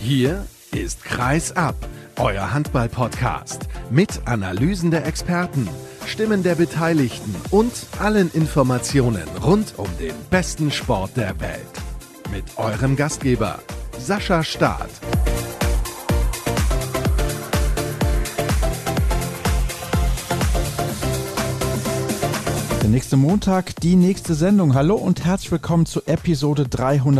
Hier ist Kreis ab, euer Handball-Podcast mit Analysen der Experten, Stimmen der Beteiligten und allen Informationen rund um den besten Sport der Welt. Mit eurem Gastgeber Sascha Staat. Der nächste Montag, die nächste Sendung. Hallo und herzlich willkommen zu Episode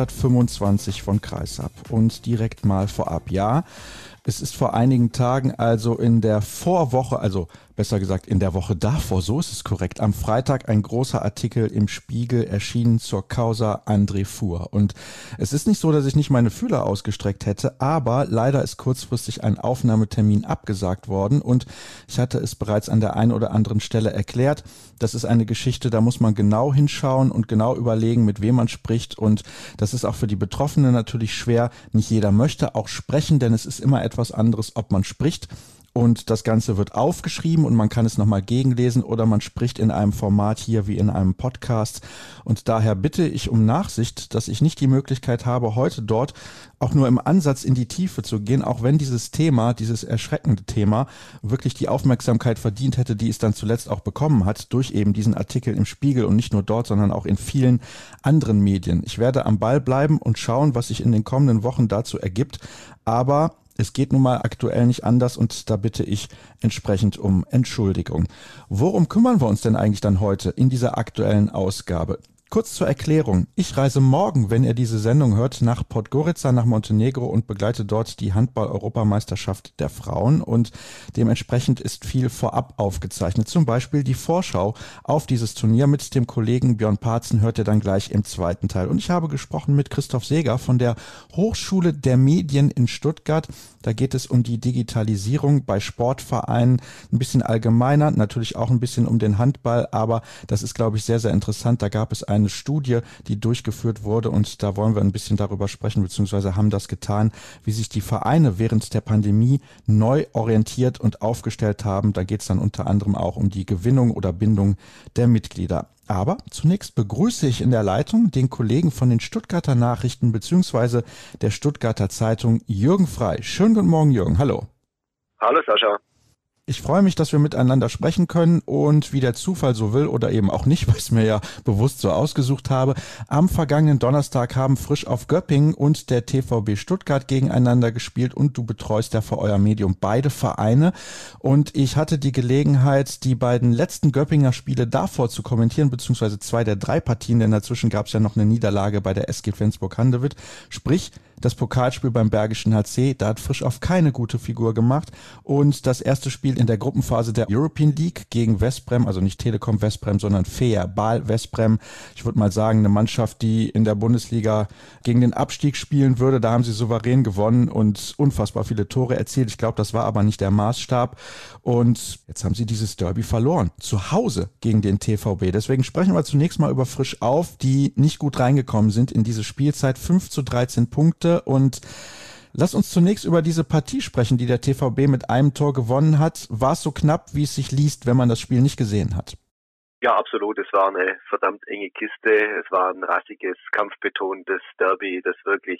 325 von Kreis ab. Und direkt mal vorab, ja, es ist vor einigen Tagen, also in der Vorwoche, also besser gesagt in der Woche davor, so ist es korrekt, am Freitag ein großer Artikel im Spiegel erschienen zur Causa André Fuhr. Und es ist nicht so, dass ich nicht meine Fühler ausgestreckt hätte, aber leider ist kurzfristig ein Aufnahmetermin abgesagt worden und ich hatte es bereits an der einen oder anderen Stelle erklärt. Das ist eine Geschichte, da muss man genau hinschauen und genau überlegen, mit wem man spricht, und das ist auch für die Betroffenen natürlich schwer. Nicht jeder möchte auch sprechen, denn es ist immer etwas anderes, ob man spricht und das Ganze wird aufgeschrieben und man kann es nochmal gegenlesen oder man spricht in einem Format hier wie in einem Podcast. Und daher bitte ich um Nachsicht, dass ich nicht die Möglichkeit habe, heute dort auch nur im Ansatz in die Tiefe zu gehen, auch wenn dieses Thema, dieses erschreckende Thema, wirklich die Aufmerksamkeit verdient hätte, die es dann zuletzt auch bekommen hat, durch eben diesen Artikel im Spiegel und nicht nur dort, sondern auch in vielen anderen Medien. Ich werde am Ball bleiben und schauen, was sich in den kommenden Wochen dazu ergibt, aber es geht nun mal aktuell nicht anders und da bitte ich entsprechend um Entschuldigung. Worum kümmern wir uns denn eigentlich dann heute in dieser aktuellen Ausgabe? Kurz zur Erklärung. Ich reise morgen, wenn ihr diese Sendung hört, nach Podgorica, nach Montenegro und begleite dort die Handball-Europameisterschaft der Frauen und dementsprechend ist viel vorab aufgezeichnet. Zum Beispiel die Vorschau auf dieses Turnier mit dem Kollegen Björn Parzen hört ihr dann gleich im zweiten Teil. Und ich habe gesprochen mit Christoph Seeger von der Hochschule der Medien in Stuttgart. Da geht es um die Digitalisierung bei Sportvereinen, ein bisschen allgemeiner, natürlich auch ein bisschen um den Handball, aber das ist, glaube ich, sehr, sehr interessant. Da gab es eine Studie, die durchgeführt wurde und da wollen wir ein bisschen darüber sprechen, beziehungsweise haben das getan, wie sich die Vereine während der Pandemie neu orientiert und aufgestellt haben. Da geht es dann unter anderem auch um die Gewinnung oder Bindung der Mitglieder. Aber zunächst begrüße ich in der Leitung den Kollegen von den Stuttgarter Nachrichten beziehungsweise der Stuttgarter Zeitung, Jürgen Frey. Schönen guten Morgen, Jürgen. Hallo. Hallo, Sascha. Ich freue mich, dass wir miteinander sprechen können und wie der Zufall so will oder eben auch nicht, weil ich es mir ja bewusst so ausgesucht habe, am vergangenen Donnerstag haben Frisch auf Göppingen und der TVB Stuttgart gegeneinander gespielt und du betreust ja für euer Medium beide Vereine und ich hatte die Gelegenheit, die beiden letzten Göppinger Spiele davor zu kommentieren, beziehungsweise 2 der 3 Partien, denn dazwischen gab es ja noch eine Niederlage bei der SG Flensburg-Handewitt, sprich das Pokalspiel beim Bergischen HC, da hat Frisch auf keine gute Figur gemacht und das erste Spiel in der Gruppenphase der European League gegen Westbrem, also nicht Telekom Westbrem, sondern Feer Bal Westbrem. Ich würde mal sagen, eine Mannschaft, die in der Bundesliga gegen den Abstieg spielen würde. Da haben sie souverän gewonnen und unfassbar viele Tore erzielt. Ich glaube, das war aber nicht der Maßstab. Und jetzt haben sie dieses Derby verloren. Zu Hause gegen den TVB. Deswegen sprechen wir zunächst mal über Frisch auf, die nicht gut reingekommen sind in diese Spielzeit. 5-13 Punkte und lass uns zunächst über diese Partie sprechen, die der TVB mit einem Tor gewonnen hat. War es so knapp, wie es sich liest, wenn man das Spiel nicht gesehen hat? Ja, absolut. Es war eine verdammt enge Kiste. Es war ein rassiges, kampfbetontes Derby, das wirklich,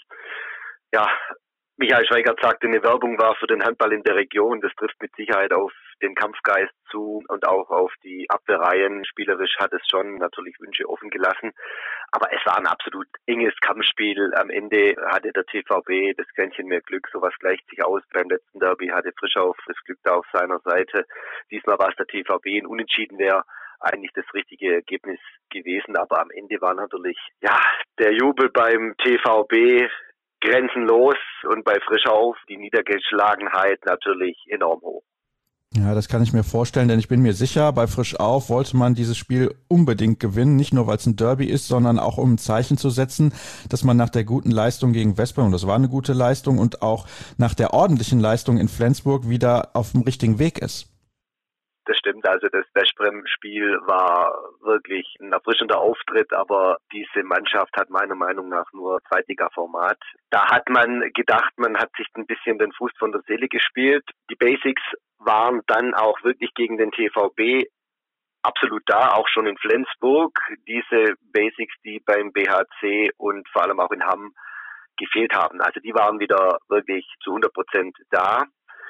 ja, Michael Schweigert sagte, eine Werbung war für den Handball in der Region. Das trifft mit Sicherheit auf den Kampfgeist zu und auch auf die Abwehrreihen. Spielerisch hat es schon natürlich Wünsche offen gelassen. Aber es war ein absolut enges Kampfspiel. Am Ende hatte der TVB das Quäntchen mehr Glück. Sowas gleicht sich aus. Beim letzten Derby hatte Frischauf das Glück da auf seiner Seite. Diesmal war es der TVB. Ein Unentschieden wäre eigentlich das richtige Ergebnis gewesen. Aber am Ende war natürlich, ja, der Jubel beim TVB grenzenlos und bei Frischauf die Niedergeschlagenheit natürlich enorm hoch. Ja, das kann ich mir vorstellen, denn ich bin mir sicher, bei Frisch auf wollte man dieses Spiel unbedingt gewinnen, nicht nur weil es ein Derby ist, sondern auch um ein Zeichen zu setzen, dass man nach der guten Leistung gegen Westbrem, und das war eine gute Leistung, und auch nach der ordentlichen Leistung in Flensburg wieder auf dem richtigen Weg ist. Das stimmt, also das Westbrem-Spiel war wirklich ein erfrischender Auftritt, aber diese Mannschaft hat meiner Meinung nach nur Zweitliga-Format. Da hat man gedacht, man hat sich ein bisschen den Fuß von der Seele gespielt. Die Basics waren dann auch wirklich gegen den TVB absolut da, auch schon in Flensburg. Diese Basics, die beim BHC und vor allem auch in Hamm gefehlt haben. Also die waren wieder wirklich zu 100% da.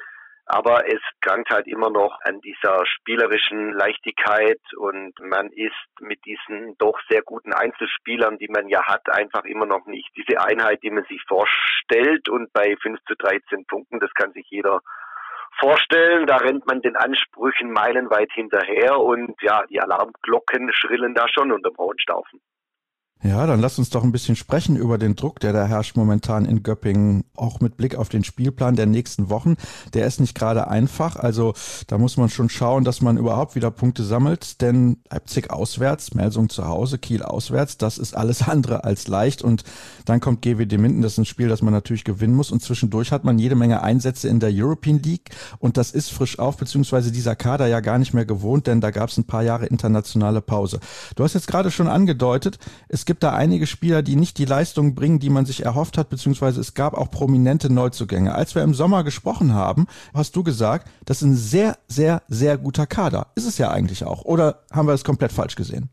Aber es krankt halt immer noch an dieser spielerischen Leichtigkeit und man ist mit diesen doch sehr guten Einzelspielern, die man ja hat, einfach immer noch nicht diese Einheit, die man sich vorstellt. Und bei 5-13 Punkten, das kann sich jeder vorstellen, da rennt man den Ansprüchen meilenweit hinterher und ja, die Alarmglocken schrillen da schon unterm Hohenstaufen. Ja, dann lass uns doch ein bisschen sprechen über den Druck, der da herrscht momentan in Göppingen, auch mit Blick auf den Spielplan der nächsten Wochen. Der ist nicht gerade einfach, also da muss man schon schauen, dass man überhaupt wieder Punkte sammelt, denn Leipzig auswärts, Melsung zu Hause, Kiel auswärts, das ist alles andere als leicht und dann kommt GWD Minden, das ist ein Spiel, das man natürlich gewinnen muss und zwischendurch hat man jede Menge Einsätze in der European League und das ist frisch auf, beziehungsweise dieser Kader ja gar nicht mehr gewohnt, denn da gab es ein paar Jahre internationale Pause. Du hast jetzt gerade schon angedeutet, es gibt da einige Spieler, die nicht die Leistung bringen, die man sich erhofft hat, beziehungsweise es gab auch prominente Neuzugänge. Als wir im Sommer gesprochen haben, hast du gesagt, das ist ein sehr, sehr, sehr guter Kader. Ist es ja eigentlich auch. Oder haben wir es komplett falsch gesehen?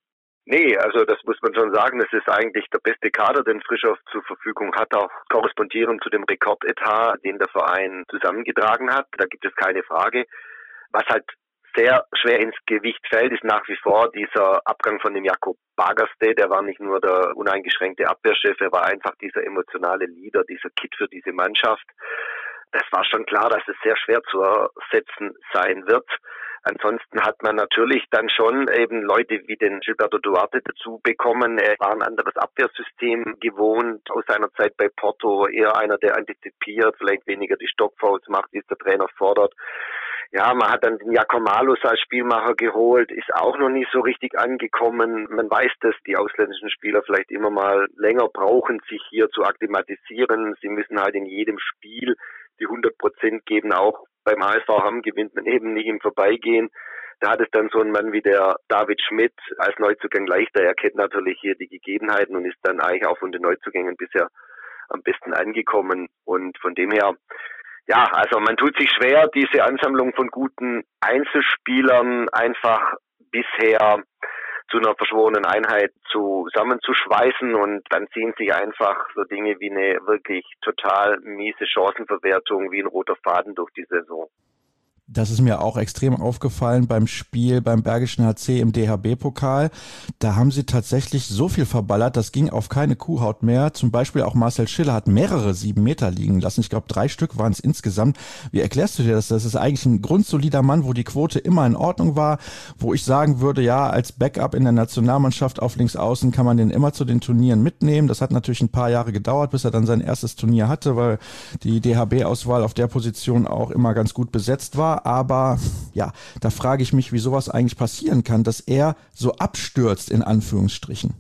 Nee, also das muss man schon sagen, das ist eigentlich der beste Kader, den Frischhoff zur Verfügung hat, auch korrespondierend zu dem Rekordetat, den der Verein zusammengetragen hat. Da gibt es keine Frage. Was halt sehr schwer ins Gewicht fällt, ist nach wie vor dieser Abgang von dem Jakob Bagerste. Der war nicht nur der uneingeschränkte Abwehrchef, er war einfach dieser emotionale Leader, dieser Kit für diese Mannschaft. Das war schon klar, dass es sehr schwer zu ersetzen sein wird. Ansonsten hat man natürlich dann schon eben Leute wie den Gilberto Duarte dazu bekommen. Er war ein anderes Abwehrsystem gewohnt aus seiner Zeit bei Porto, eher einer, der antizipiert, vielleicht weniger die Stockfouls macht, wie es der Trainer fordert. Ja, man hat dann den Giacomalus als Spielmacher geholt, ist auch noch nicht so richtig angekommen. Man weiß, dass die ausländischen Spieler vielleicht immer mal länger brauchen, sich hier zu akklimatisieren. Sie müssen halt in jedem Spiel die 100% geben. Auch beim HSV Hamm gewinnt man eben nicht im Vorbeigehen. Da hat es dann so ein Mann wie der David Schmidt als Neuzugang leichter. Er kennt natürlich hier die Gegebenheiten und ist dann eigentlich auch von den Neuzugängen bisher am besten angekommen. Und von dem her, ja, also man tut sich schwer, diese Ansammlung von guten Einzelspielern einfach bisher zu einer verschworenen Einheit zusammenzuschweißen und dann ziehen sich einfach so Dinge wie eine wirklich total miese Chancenverwertung wie ein roter Faden durch die Saison. Das ist mir auch extrem aufgefallen beim Spiel beim Bergischen HC im DHB-Pokal. Da haben sie tatsächlich so viel verballert, das ging auf keine Kuhhaut mehr. Zum Beispiel auch Marcel Schiller hat mehrere 7 Meter liegen lassen. Ich glaube, 3 Stück waren es insgesamt. Wie erklärst du dir das? Das ist eigentlich ein grundsolider Mann, wo die Quote immer in Ordnung war, wo ich sagen würde, ja, als Backup in der Nationalmannschaft auf Linksaußen kann man den immer zu den Turnieren mitnehmen. Das hat natürlich ein paar Jahre gedauert, bis er dann sein erstes Turnier hatte, weil die DHB-Auswahl auf der Position auch immer ganz gut besetzt war. Aber ja, da frage ich mich, wie sowas eigentlich passieren kann, dass er so abstürzt, in Anführungsstrichen.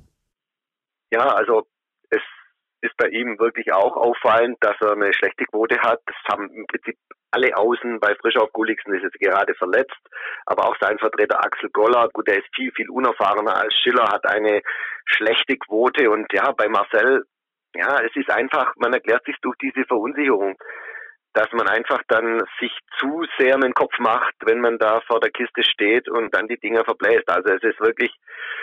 Ja, also es ist bei ihm wirklich auch auffallend, dass er eine schlechte Quote hat. Das haben im Prinzip alle Außen bei Frischhoff. Gulliksen ist jetzt gerade verletzt, aber auch sein Vertreter Axel Goller, gut, der ist viel, viel unerfahrener als Schiller, hat eine schlechte Quote und ja, bei Marcel, ja, es ist einfach, man erklärt sich durch diese Verunsicherung, dass man einfach dann sich zu sehr in den Kopf macht, wenn man da vor der Kiste steht und dann die Dinger verbläst. Also es ist wirklich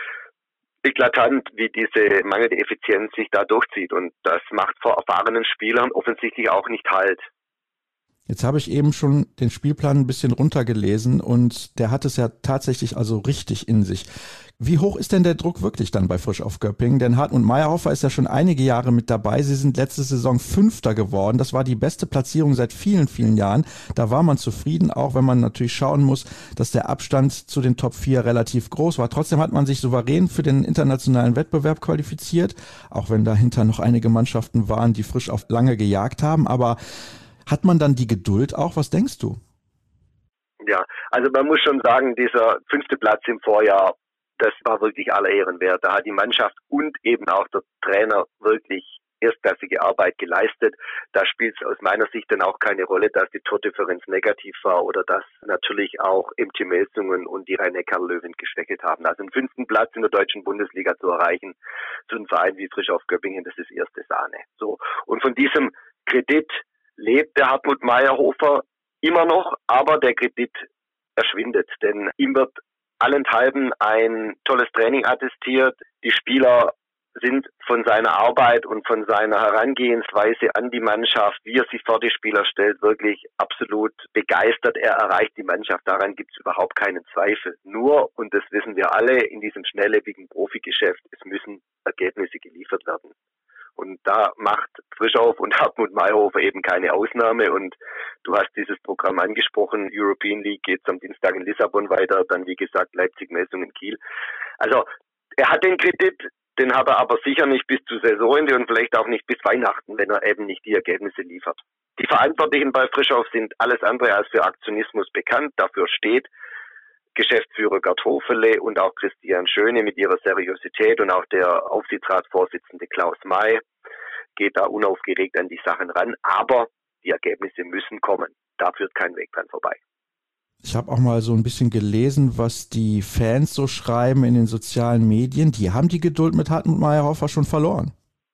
eklatant, wie diese mangelnde Effizienz sich da durchzieht und das macht vor erfahrenen Spielern offensichtlich auch nicht Halt. Jetzt habe ich eben schon den Spielplan ein bisschen runtergelesen und der hat es ja tatsächlich also richtig in sich. Wie hoch ist denn der Druck wirklich dann bei Frischhoff Göppingen? Denn Hartmut Mayerhofer ist ja schon einige Jahre mit dabei. Sie sind letzte Saison 5. geworden. Das war die beste Platzierung seit vielen, vielen Jahren. Da war man zufrieden, auch wenn man natürlich schauen muss, dass der Abstand zu den Top 4 relativ groß war. Trotzdem hat man sich souverän für den internationalen Wettbewerb qualifiziert, auch wenn dahinter noch einige Mannschaften waren, die Frischhoff lange gejagt haben. Aber hat man dann die Geduld auch? Was denkst du? Ja, also man muss schon sagen, dieser 5. Platz im Vorjahr, das war wirklich aller Ehren wert. Da hat die Mannschaft und eben auch der Trainer wirklich erstklassige Arbeit geleistet. Da spielt es aus meiner Sicht dann auch keine Rolle, dass die Tordifferenz negativ war oder dass natürlich auch MT Melsungen und die Rhein-Neckar-Löwen geschwächelt haben. Also einen 5. Platz in der deutschen Bundesliga zu erreichen, zu einem Verein wie Frischhoff Göppingen, das ist erste Sahne. So. Und von diesem Kredit lebt der Hartmut Mayerhofer immer noch, aber der Kredit verschwindet, denn ihm wird allenthalben ein tolles Training attestiert. Die Spieler sind von seiner Arbeit und von seiner Herangehensweise an die Mannschaft, wie er sich vor die Spieler stellt, wirklich absolut begeistert. Er erreicht die Mannschaft, daran gibt es überhaupt keinen Zweifel. Nur, und das wissen wir alle, in diesem schnelllebigen Profigeschäft, es müssen Ergebnisse geliefert werden. Und da macht Frischhoff und Hartmut Mayhofer eben keine Ausnahme. Und du hast dieses Programm angesprochen, European League geht am Dienstag in Lissabon weiter, dann wie gesagt Leipzig, Messungen in Kiel. Also er hat den Kredit, den hat er aber sicher nicht bis zu Saisonende und vielleicht auch nicht bis Weihnachten, wenn er eben nicht die Ergebnisse liefert. Die Verantwortlichen bei Frischhoff sind alles andere als für Aktionismus bekannt. Dafür steht Geschäftsführer Gerd Hofele und auch Christian Schöne mit ihrer Seriosität und auch der Aufsichtsratsvorsitzende Klaus May geht da unaufgeregt an die Sachen ran. Aber die Ergebnisse müssen kommen. Da führt kein Weg dran vorbei. Ich habe auch mal so ein bisschen gelesen, was die Fans so schreiben in den sozialen Medien. Die haben die Geduld mit Hartmut Mayhofer schon verloren.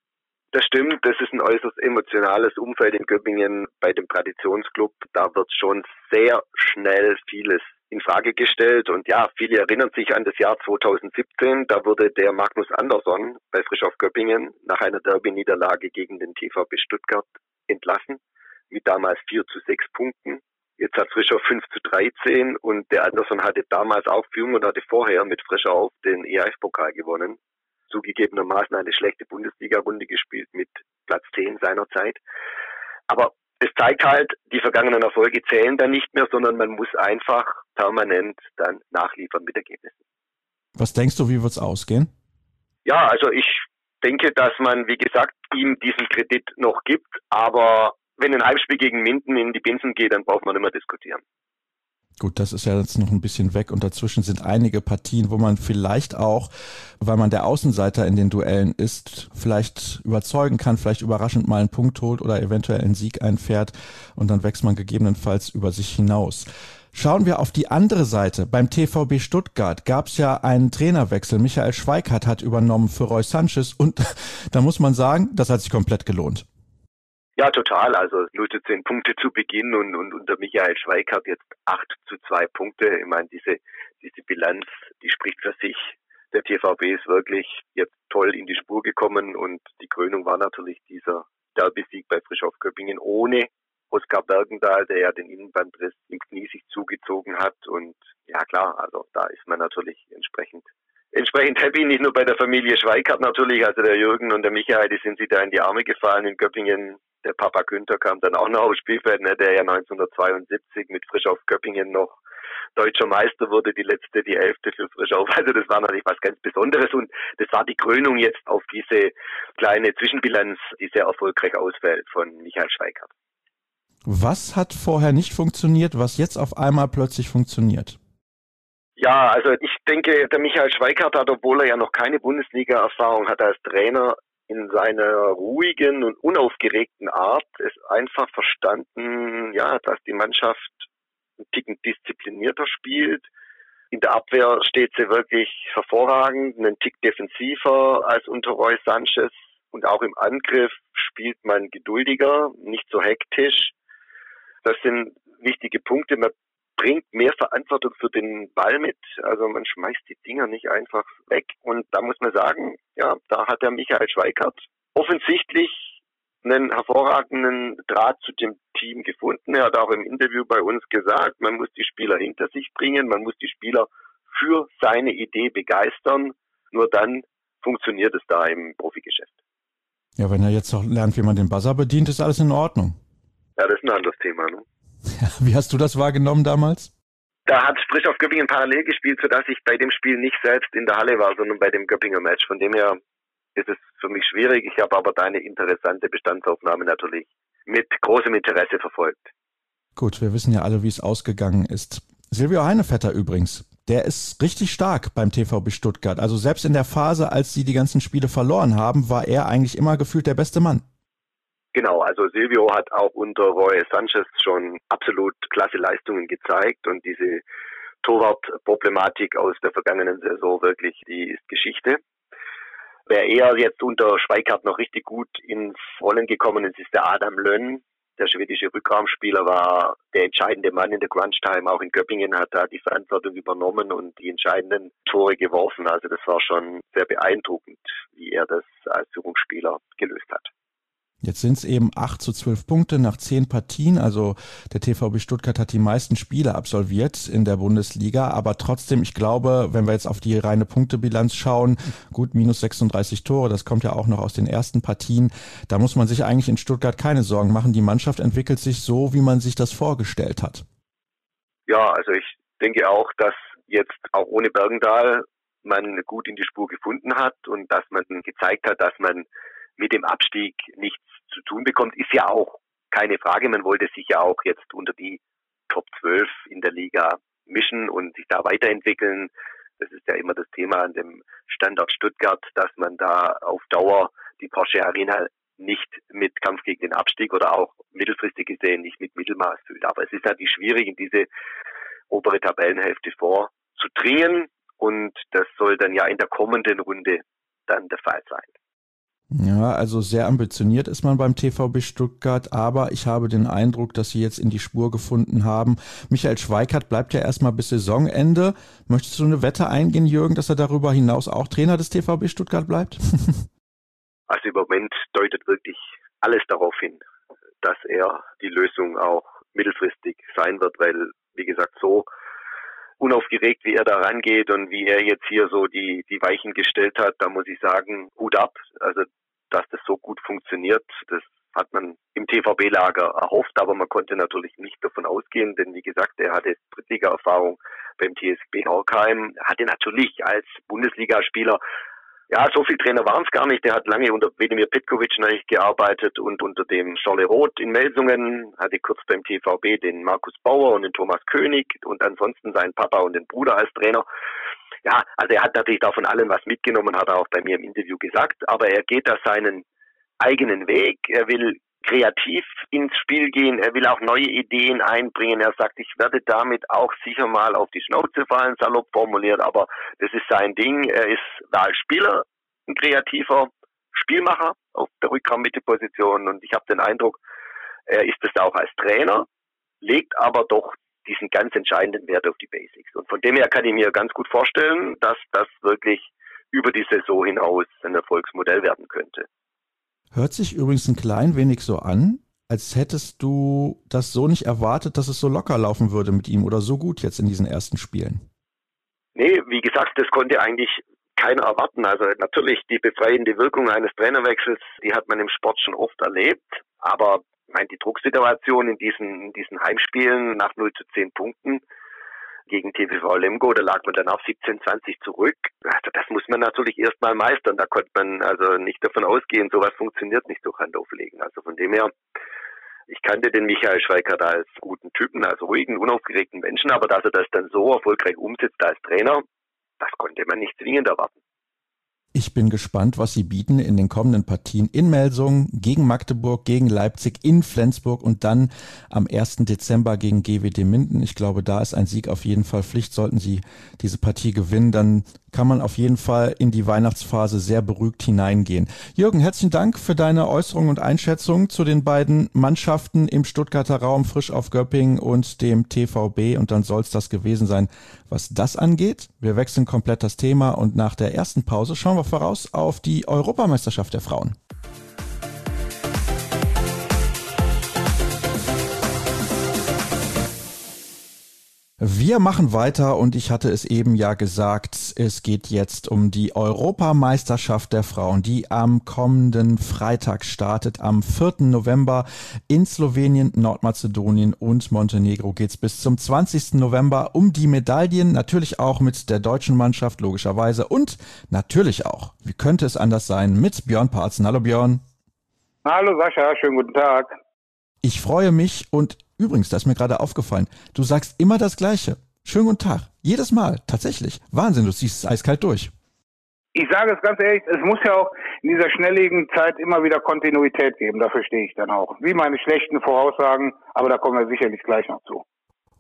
Das stimmt, das ist ein äußerst emotionales Umfeld in Göppingen bei dem Traditionsclub. Da wird schon sehr schnell vieles in Frage gestellt. Und ja, viele erinnern sich an das Jahr 2017. Da wurde der Magnus Andersson bei Frischhoff Göppingen nach einer Derby-Niederlage gegen den TVB Stuttgart entlassen mit damals 4:6 Punkten. Jetzt hat Frischhoff 5:13 und der Andersson hatte damals auch 4 Monate vorher mit Frischhoff den EHF-Pokal gewonnen. Zugegebenermaßen eine schlechte Bundesliga-Runde gespielt mit Platz 10 seinerzeit. Aber es zeigt halt, die vergangenen Erfolge zählen dann nicht mehr, sondern man muss einfach permanent dann nachliefern mit Ergebnissen. Was denkst du, wie wird es ausgehen? Ja, also ich denke, dass man, wie gesagt, ihm diesen Kredit noch gibt, aber wenn ein Heimspiel gegen Minden in die Binsen geht, dann braucht man nicht mehr diskutieren. Gut, das ist ja jetzt noch ein bisschen weg und dazwischen sind einige Partien, wo man vielleicht auch, weil man der Außenseiter in den Duellen ist, vielleicht überzeugen kann, vielleicht überraschend mal einen Punkt holt oder eventuell einen Sieg einfährt und dann wächst man gegebenenfalls über sich hinaus. Schauen wir auf die andere Seite. Beim TVB Stuttgart gab es ja einen Trainerwechsel. Michael Schweikart hat übernommen für Roy Sanchez und da muss man sagen, das hat sich komplett gelohnt. Ja, total. Also 0:10 Punkte zu Beginn und unter Michael Schweikart jetzt 8:2 Punkte. Ich meine, diese Bilanz, die spricht für sich. Der TVB ist wirklich jetzt toll in die Spur gekommen und die Krönung war natürlich dieser Derby-Sieg bei Frischhoff Göppingen ohne Oskar Bergendahl, der ja den Innenbandriss im Knie sich zugezogen hat. Und ja klar, also da ist man natürlich entsprechend happy, nicht nur bei der Familie Schweikart natürlich, also der Jürgen und der Michael, die sind sich da in die Arme gefallen in Göppingen. Der Papa Günther kam dann auch noch aufs Spielfeld, ne, der ja 1972 mit Frischhoff Göppingen noch deutscher Meister wurde, die 11. für Frischhoff. Also das war natürlich was ganz Besonderes und das war die Krönung jetzt auf diese kleine Zwischenbilanz, die sehr erfolgreich ausfällt von Michael Schweikart. Was hat vorher nicht funktioniert, was jetzt auf einmal plötzlich funktioniert? Ja, also ich denke, der Michael Schweikart hat, obwohl er ja noch keine Bundesliga-Erfahrung hat als Trainer, in seiner ruhigen und unaufgeregten Art es einfach verstanden, ja, dass die Mannschaft einen Ticken disziplinierter spielt. In der Abwehr steht sie wirklich hervorragend, einen Tick defensiver als unter Roy Sanchez und auch im Angriff spielt man geduldiger, nicht so hektisch. Das sind wichtige Punkte. Man bringt mehr Verantwortung für den Ball mit. Also man schmeißt die Dinger nicht einfach weg. Und da muss man sagen, ja, da hat der Michael Schweikart offensichtlich einen hervorragenden Draht zu dem Team gefunden. Er hat auch im Interview bei uns gesagt, man muss die Spieler hinter sich bringen, man muss die Spieler für seine Idee begeistern. Nur dann funktioniert es da im Profigeschäft. Ja, wenn er jetzt auch lernt, wie man den Buzzer bedient, ist alles in Ordnung. Ja, das ist ein anderes Thema, ne? Ja, wie hast du das wahrgenommen damals? Da hat Frischhoff Göppingen parallel gespielt, sodass ich bei dem Spiel nicht selbst in der Halle war, sondern bei dem Göppinger Match. Von dem her ist es für mich schwierig. Ich habe aber deine interessante Bestandsaufnahme natürlich mit großem Interesse verfolgt. Gut, wir wissen ja alle, wie es ausgegangen ist. Silvio Heinevetter übrigens, der ist richtig stark beim TVB Stuttgart. Also selbst in der Phase, als sie die ganzen Spiele verloren haben, war er eigentlich immer gefühlt der beste Mann. Genau, also Silvio hat auch unter Roy Sanchez schon absolut klasse Leistungen gezeigt und diese Torwartproblematik aus der vergangenen Saison wirklich, die ist Geschichte. Wer eher jetzt unter Schweikart noch richtig gut ins Rollen gekommen ist, ist der Adam Lönn. der schwedische Rückraumspieler war der entscheidende Mann in der Crunch-Time. Auch in Göppingen hat er die Verantwortung übernommen und die entscheidenden Tore geworfen. Also das war schon sehr beeindruckend, wie er das als Führungsspieler gelöst hat. Jetzt sind es eben 8-12 Punkte nach 10 Partien. Also der TVB Stuttgart hat die meisten Spiele absolviert in der Bundesliga. Aber trotzdem, ich glaube, wenn wir jetzt auf die reine Punktebilanz schauen, gut, minus 36 Tore, das kommt ja auch noch aus den ersten Partien. Da muss man sich eigentlich in Stuttgart keine Sorgen machen. Die Mannschaft entwickelt sich so, wie man sich das vorgestellt hat. Ja, also ich denke auch, dass jetzt auch ohne Bergendahl man gut in die Spur gefunden hat und dass man gezeigt hat, dass man mit dem Abstieg nichts zu tun bekommt, ist ja auch keine Frage. Man wollte sich ja auch jetzt unter die Top 12 in der Liga mischen und sich da weiterentwickeln. Das ist ja immer das Thema an dem Standort Stuttgart, dass man da auf Dauer die Porsche Arena nicht mit Kampf gegen den Abstieg oder auch mittelfristig gesehen nicht mit Mittelmaß füllt. Aber es ist natürlich schwierig, in diese obere Tabellenhälfte vorzudringen und das soll dann ja in der kommenden Runde dann der Fall sein. Ja, also sehr ambitioniert ist man beim TVB Stuttgart, aber ich habe den Eindruck, dass sie jetzt in die Spur gefunden haben. Michael Schweikart bleibt ja erstmal bis Saisonende. Möchtest du eine Wette eingehen, Jürgen, dass er darüber hinaus auch Trainer des TVB Stuttgart bleibt? Also im Moment deutet wirklich alles darauf hin, dass er die Lösung auch mittelfristig sein wird, weil, wie gesagt, so unaufgeregt, wie er da rangeht und wie er jetzt hier so die Weichen gestellt hat, da muss ich sagen, Hut ab. Also, dass das so gut funktioniert, das hat man im TVB-Lager erhofft, aber man konnte natürlich nicht davon ausgehen, denn wie gesagt, er hatte Drittliga-Erfahrung beim TSG Horkheim, hatte natürlich als Bundesligaspieler, ja, so viele Trainer waren es gar nicht. Der hat lange unter Vedimir Petkovic gearbeitet und unter dem Scholle Roth in Melsungen, hatte kurz beim TVB den Markus Bauer und den Thomas König und ansonsten seinen Papa und den Bruder als Trainer. Ja, also er hat natürlich da von allem was mitgenommen, hat er auch bei mir im Interview gesagt, aber er geht da seinen eigenen Weg. Er will kreativ ins Spiel gehen, er will auch neue Ideen einbringen. Er sagt, ich werde damit auch sicher mal auf die Schnauze fallen, salopp formuliert, aber das ist sein Ding. Er ist da als Spieler ein kreativer Spielmacher auf der Rückraum-Mitte-Position und ich habe den Eindruck, er ist es auch als Trainer, legt aber doch diesen ganz entscheidenden Wert auf die Basics. Und von dem her kann ich mir ganz gut vorstellen, dass das wirklich über die Saison hinaus ein Erfolgsmodell werden könnte. Hört sich übrigens ein klein wenig so an, als hättest du das so nicht erwartet, dass es so locker laufen würde mit ihm oder so gut jetzt in diesen ersten Spielen. Nee, wie gesagt, das konnte eigentlich keiner erwarten. Also natürlich die befreiende Wirkung eines Trainerwechsels, die hat man im Sport schon oft erlebt. Aber ich meine, die Drucksituation in diesen Heimspielen nach 0-10 Punkten gegen TVV Lemgo, da lag man dann auf 17-20 zurück. Also das muss man natürlich erstmal meistern. Da konnte man also nicht davon ausgehen, sowas funktioniert nicht durch Handauflegen. Also von dem her, ich kannte den Michael Schweikart als guten Typen, als ruhigen, unaufgeregten Menschen, aber dass er das dann so erfolgreich umsetzt als Trainer, das konnte man nicht zwingend erwarten. Ich bin gespannt, was sie bieten in den kommenden Partien in Melsungen, gegen Magdeburg, gegen Leipzig, in Flensburg und dann am 1. Dezember gegen GWD Minden. Ich glaube, da ist ein Sieg auf jeden Fall Pflicht. Sollten sie diese Partie gewinnen, dann kann man auf jeden Fall in die Weihnachtsphase sehr beruhigt hineingehen. Jürgen, herzlichen Dank für deine Äußerungen und Einschätzungen zu den beiden Mannschaften im Stuttgarter Raum, Frisch auf Göppingen und dem TVB. Und dann soll es das gewesen sein, was das angeht. Wir wechseln komplett das Thema und nach der ersten Pause schauen wir voraus auf die Europameisterschaft der Frauen. Wir machen weiter und ich hatte es eben ja gesagt, es geht jetzt um die Europameisterschaft der Frauen, die am kommenden Freitag startet. Am 4. November in Slowenien, Nordmazedonien und Montenegro geht's bis zum 20. November um die Medaillen, natürlich auch mit der deutschen Mannschaft logischerweise und natürlich auch, wie könnte es anders sein, mit Björn Parzen. Hallo Björn. Hallo Sascha, schönen guten Tag. Ich freue mich und übrigens, das ist mir gerade aufgefallen, du sagst immer das Gleiche. Schönen guten Tag. Jedes Mal, tatsächlich. Wahnsinn, du ziehst es eiskalt durch. Ich sage es ganz ehrlich, es muss ja auch in dieser schnelllebigen Zeit immer wieder Kontinuität geben. Dafür stehe ich dann auch. Wie meine schlechten Voraussagen, aber da kommen wir sicherlich gleich noch zu.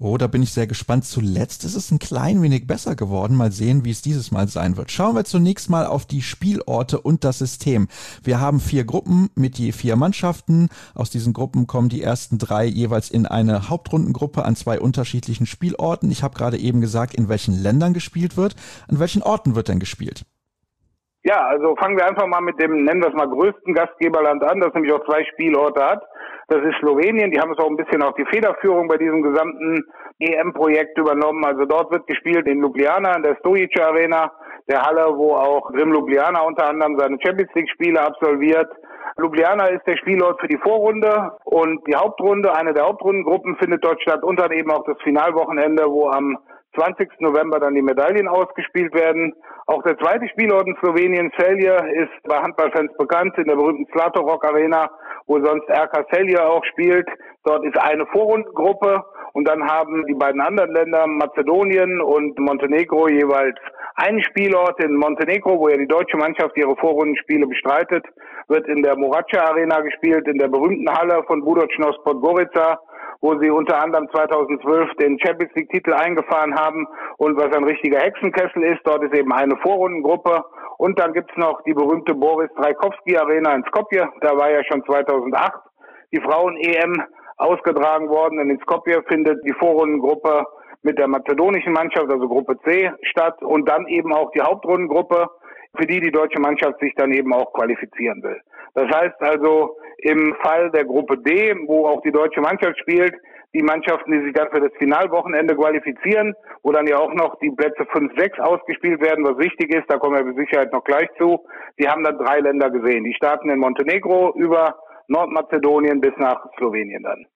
Oh, da bin ich sehr gespannt. Zuletzt ist es ein klein wenig besser geworden. Mal sehen, wie es dieses Mal sein wird. Schauen wir zunächst mal auf die Spielorte und das System. Wir haben 4 Gruppen mit je 4 Mannschaften. Aus diesen Gruppen kommen die ersten 3 jeweils in eine Hauptrundengruppe an 2 unterschiedlichen Spielorten. Ich habe gerade eben gesagt, in welchen Ländern gespielt wird. An welchen Orten wird denn gespielt? Ja, also fangen wir einfach mal mit dem, nennen wir es mal, größten Gastgeberland an, das nämlich auch 2 Spielorte hat. Das ist Slowenien. Die haben es auch ein bisschen auch die Federführung bei diesem gesamten EM-Projekt übernommen. Also dort wird gespielt in Ljubljana, in der Stojic Arena, der Halle, wo auch Grim Ljubljana unter anderem seine Champions League-Spiele absolviert. Ljubljana ist der Spielort für die Vorrunde und die Hauptrunde, eine der Hauptrundengruppen, findet dort statt und dann eben auch das Finalwochenende, wo am 20. November dann die Medaillen ausgespielt werden. Auch der zweite Spielort in Slowenien, Celje, ist bei Handballfans bekannt, in der berühmten Zlatorog Arena, wo sonst RK Celje auch spielt. Dort ist eine Vorrundengruppe und dann haben die beiden anderen Länder, Mazedonien und Montenegro, jeweils einen Spielort. In Montenegro, wo ja die deutsche Mannschaft ihre Vorrundenspiele bestreitet, wird in der Morača Arena gespielt, in der berühmten Halle von Budućnost Podgorica, wo sie unter anderem 2012 den Champions League Titel eingefahren haben und was ein richtiger Hexenkessel ist. Dort ist eben eine Vorrundengruppe und dann gibt's noch die berühmte Boris Trajkovski Arena in Skopje. Da war ja schon 2008 die Frauen-EM ausgetragen worden. Und in Skopje findet die Vorrundengruppe mit der mazedonischen Mannschaft, also Gruppe C, statt und dann eben auch die Hauptrundengruppe, für die deutsche Mannschaft sich dann eben auch qualifizieren will. Das heißt also, im Fall der Gruppe D, wo auch die deutsche Mannschaft spielt, die Mannschaften, die sich dann für das Finalwochenende qualifizieren, wo dann ja auch noch die Plätze 5, 6 ausgespielt werden, was wichtig ist, da kommen wir mit Sicherheit noch gleich zu. Die haben dann 3 Länder gesehen. Die starten in Montenegro über Nordmazedonien bis nach Slowenien dann.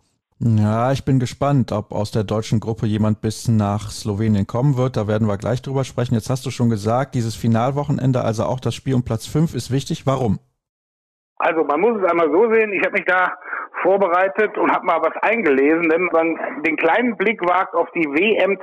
Ja, ich bin gespannt, ob aus der deutschen Gruppe jemand bis nach Slowenien kommen wird. Da werden wir gleich drüber sprechen. Jetzt hast du schon gesagt, dieses Finalwochenende, also auch das Spiel um Platz 5 ist wichtig. Warum? Also man muss es einmal so sehen, ich habe mich da vorbereitet und habe mal was eingelesen, wenn man den kleinen Blick wagt auf die WM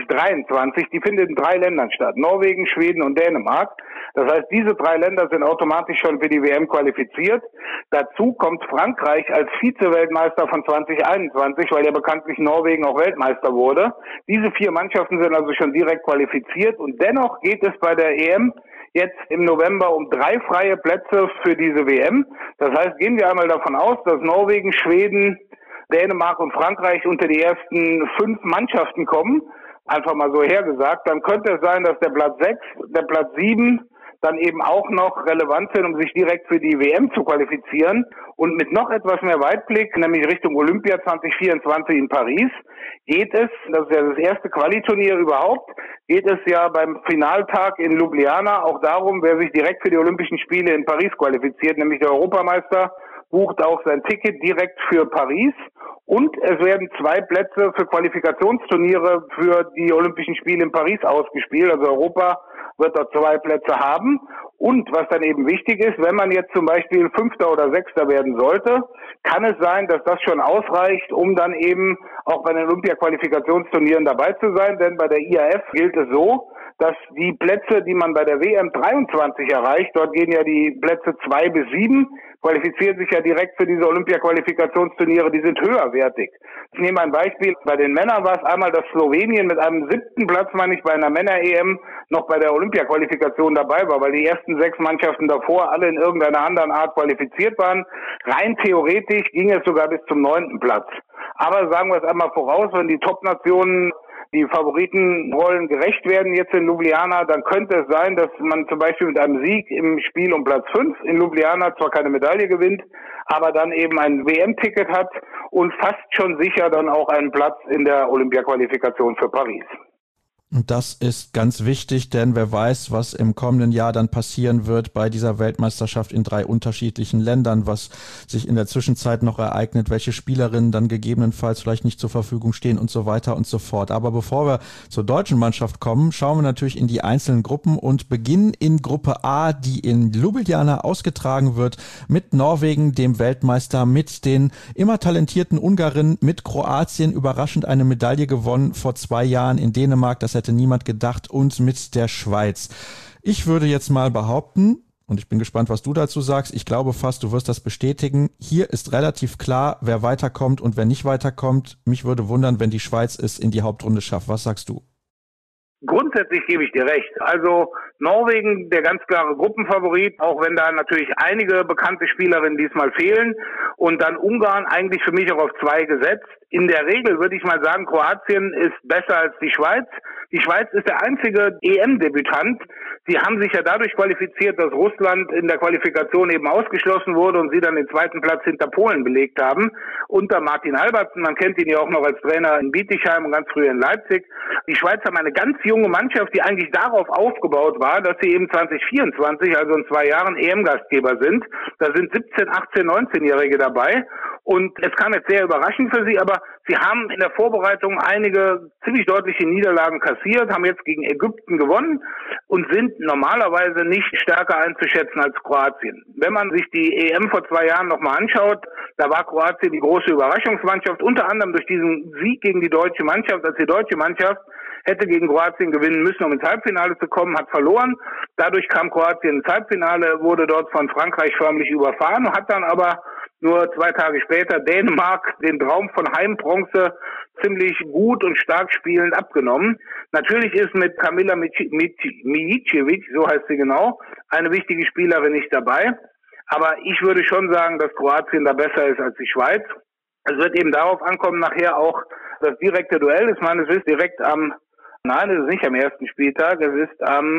2023, die findet in 3 Ländern statt, Norwegen, Schweden und Dänemark. Das heißt, diese 3 Länder sind automatisch schon für die WM qualifiziert. Dazu kommt Frankreich als Vize-Weltmeister von 2021, weil ja bekanntlich Norwegen auch Weltmeister wurde. Diese 4 Mannschaften sind also schon direkt qualifiziert und dennoch geht es bei der EM jetzt im November um 3 freie Plätze für diese WM. Das heißt, gehen wir einmal davon aus, dass Norwegen, Schweden, Dänemark und Frankreich unter die ersten 5 Mannschaften kommen. Einfach mal so hergesagt. Dann könnte es sein, dass der Platz 6, der Platz 7 dann eben auch noch relevant sind, um sich direkt für die WM zu qualifizieren. Und mit noch etwas mehr Weitblick, nämlich Richtung Olympia 2024 in Paris, geht es, das ist ja das erste Qualiturnier überhaupt, geht es ja beim Finaltag in Ljubljana auch darum, wer sich direkt für die Olympischen Spiele in Paris qualifiziert, nämlich der Europameister bucht auch sein Ticket direkt für Paris. Und es werden 2 Plätze für Qualifikationsturniere für die Olympischen Spiele in Paris ausgespielt. Also Europa wird dort 2 Plätze haben. Und was dann eben wichtig ist, wenn man jetzt zum Beispiel 5. oder 6. werden sollte, kann es sein, dass das schon ausreicht, um dann eben auch bei den Olympia-Qualifikationsturnieren dabei zu sein. Denn bei der IAF gilt es so, dass die Plätze, die man bei der WM 23 erreicht, dort gehen ja die Plätze 2 bis 7, qualifizieren sich ja direkt für diese Olympia-Qualifikationsturniere, die sind höherwertig. Ich nehme ein Beispiel. Bei den Männern war es einmal, dass Slowenien mit einem 7. Platz, meine ich, bei einer Männer-EM noch bei der Olympia-Qualifikation dabei war, weil die ersten 6 Mannschaften davor alle in irgendeiner anderen Art qualifiziert waren. Rein theoretisch ging es sogar bis zum 9. Platz. Aber sagen wir es einmal voraus, wenn die Top-Nationen die Favoritenrollen gerecht werden jetzt in Ljubljana, dann könnte es sein, dass man zum Beispiel mit einem Sieg im Spiel um Platz 5 in Ljubljana zwar keine Medaille gewinnt, aber dann eben ein WM-Ticket hat und fast schon sicher dann auch einen Platz in der Olympia-Qualifikation für Paris. Und das ist ganz wichtig, denn wer weiß, was im kommenden Jahr dann passieren wird bei dieser Weltmeisterschaft in 3 unterschiedlichen Ländern, was sich in der Zwischenzeit noch ereignet, welche Spielerinnen dann gegebenenfalls vielleicht nicht zur Verfügung stehen und so weiter und so fort. Aber bevor wir zur deutschen Mannschaft kommen, schauen wir natürlich in die einzelnen Gruppen und beginnen in Gruppe A, die in Ljubljana ausgetragen wird, mit Norwegen, dem Weltmeister, mit den immer talentierten Ungarinnen, mit Kroatien, überraschend eine Medaille gewonnen vor 2 Jahren in Dänemark, das hätte niemand gedacht, und mit der Schweiz. Ich würde jetzt mal behaupten, und ich bin gespannt, was du dazu sagst. Ich glaube fast, du wirst das bestätigen. Hier ist relativ klar, wer weiterkommt und wer nicht weiterkommt. Mich würde wundern, wenn die Schweiz es in die Hauptrunde schafft. Was sagst du? Grundsätzlich gebe ich dir recht. Also Norwegen, der ganz klare Gruppenfavorit, auch wenn da natürlich einige bekannte Spielerinnen diesmal fehlen. Und dann Ungarn eigentlich für mich auch auf 2 gesetzt. In der Regel würde ich mal sagen, Kroatien ist besser als die Schweiz. Die Schweiz ist der einzige EM-Debütant. Sie haben sich ja dadurch qualifiziert, dass Russland in der Qualifikation eben ausgeschlossen wurde und sie dann den 2. Platz hinter Polen belegt haben. Unter Martin Albertsen, man kennt ihn ja auch noch als Trainer in Bietigheim und ganz früher in Leipzig. Die Schweiz haben eine ganz junge Mannschaft, die eigentlich darauf aufgebaut war, dass sie eben 2024, also in 2 Jahren, EM-Gastgeber sind. Da sind 17, 18, 19-Jährige dabei. Und es kam jetzt sehr überraschend für sie, aber sie haben in der Vorbereitung einige ziemlich deutliche Niederlagen kassiert, haben jetzt gegen Ägypten gewonnen und sind normalerweise nicht stärker einzuschätzen als Kroatien. Wenn man sich die EM vor 2 Jahren nochmal anschaut, da war Kroatien die große Überraschungsmannschaft, unter anderem durch diesen Sieg gegen die deutsche Mannschaft, als die deutsche Mannschaft hätte gegen Kroatien gewinnen müssen, um ins Halbfinale zu kommen, hat verloren. Dadurch kam Kroatien ins Halbfinale, wurde dort von Frankreich förmlich überfahren, hat dann aber nur 2 Tage später Dänemark den Traum von Heimbronze ziemlich gut und stark spielend abgenommen. Natürlich ist mit Kamila Mijicevic, so heißt sie genau, eine wichtige Spielerin nicht dabei. Aber ich würde schon sagen, dass Kroatien da besser ist als die Schweiz. Es wird eben darauf ankommen, nachher auch das direkte Duell. Ich meine, es ist direkt nein, es ist nicht am ersten Spieltag, es ist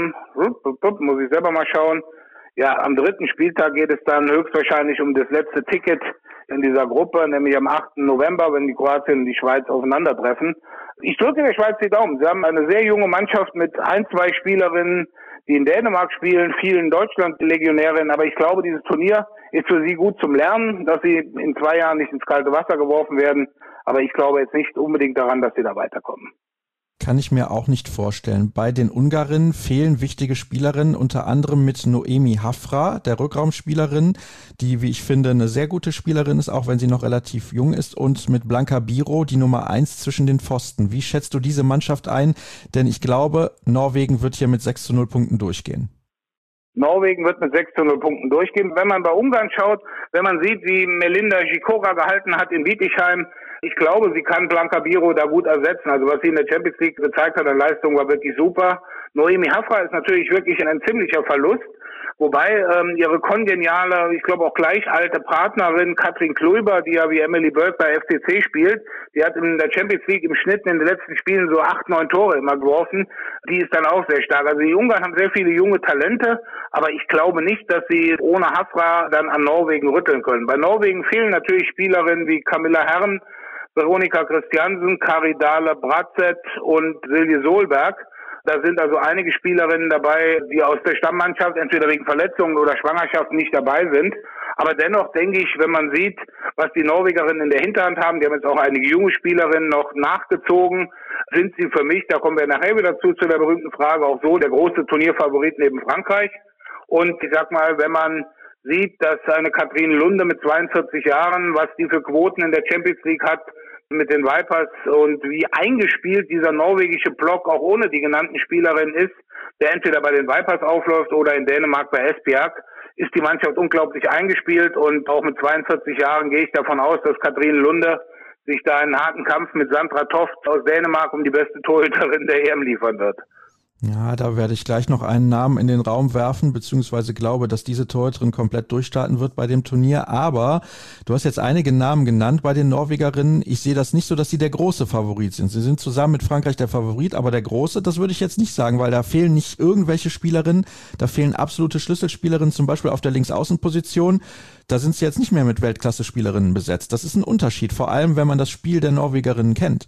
muss ich selber mal schauen. Ja, am 3. Spieltag geht es dann höchstwahrscheinlich um das letzte Ticket in dieser Gruppe, nämlich am 8. November, wenn die Kroatien und die Schweiz aufeinandertreffen. Ich drücke der Schweiz die Daumen. Sie haben eine sehr junge Mannschaft mit 1, 2 Spielerinnen, die in Dänemark spielen, vielen Deutschland-Legionärinnen. Aber ich glaube, dieses Turnier ist für sie gut zum Lernen, dass sie in 2 Jahren nicht ins kalte Wasser geworfen werden. Aber ich glaube jetzt nicht unbedingt daran, dass sie da weiterkommen. Kann ich mir auch nicht vorstellen. Bei den Ungarinnen fehlen wichtige Spielerinnen, unter anderem mit Noemi Hafra, der Rückraumspielerin, die, wie ich finde, eine sehr gute Spielerin ist, auch wenn sie noch relativ jung ist, und mit Blanka Biro, die Nummer 1 zwischen den Pfosten. Wie schätzt du diese Mannschaft ein? Denn ich glaube, Norwegen wird hier mit 6:0 Punkten durchgehen. Norwegen wird mit 6:0 Punkten durchgehen. Wenn man bei Ungarn schaut, wenn man sieht, wie Melinda Žikora gehalten hat in Bietigheim, ich glaube, sie kann Blanka Biro da gut ersetzen. Also was sie in der Champions League gezeigt hat an Leistung, war wirklich super. Noemi Hafra ist natürlich wirklich ein ziemlicher Verlust. Wobei ihre kongeniale, ich glaube auch gleich alte Partnerin Katrin Kluiber, die ja wie Emily Burke bei FCC spielt, die hat in der Champions League im Schnitt in den letzten Spielen so 8, 9 Tore immer geworfen. Die ist dann auch sehr stark. Also die Ungarn haben sehr viele junge Talente, aber ich glaube nicht, dass sie ohne Hafra dann an Norwegen rütteln können. Bei Norwegen fehlen natürlich Spielerinnen wie Camilla Herrn, Veronika Christiansen, Kari Dahle Bratzett und Silje Solberg. Da sind also einige Spielerinnen dabei, die aus der Stammmannschaft entweder wegen Verletzungen oder Schwangerschaften nicht dabei sind. Aber dennoch denke ich, wenn man sieht, was die Norwegerinnen in der Hinterhand haben, die haben jetzt auch einige junge Spielerinnen noch nachgezogen, sind sie für mich, da kommen wir nachher wieder zu der berühmten Frage, auch so der große Turnierfavorit neben Frankreich. Und ich sag mal, wenn man sieht, dass eine Katrin Lunde mit 42 Jahren, was die für Quoten in der Champions League hat, mit den Vipers und wie eingespielt dieser norwegische Block auch ohne die genannten Spielerinnen ist, der entweder bei den Vipers aufläuft oder in Dänemark bei Esbjerg, ist die Mannschaft unglaublich eingespielt und auch mit 42 Jahren gehe ich davon aus, dass Katrin Lunde sich da einen harten Kampf mit Sandra Toft aus Dänemark um die beste Torhüterin der EM liefern wird. Ja, da werde ich gleich noch einen Namen in den Raum werfen, beziehungsweise glaube, dass diese Torhüterin komplett durchstarten wird bei dem Turnier. Aber du hast jetzt einige Namen genannt bei den Norwegerinnen. Ich sehe das nicht so, dass sie der große Favorit sind. Sie sind zusammen mit Frankreich der Favorit, aber der große, das würde ich jetzt nicht sagen, weil da fehlen nicht irgendwelche Spielerinnen. Da fehlen absolute Schlüsselspielerinnen, zum Beispiel auf der Linksaußenposition. Da sind sie jetzt nicht mehr mit Weltklasse-Spielerinnen besetzt. Das ist ein Unterschied, vor allem wenn man das Spiel der Norwegerinnen kennt.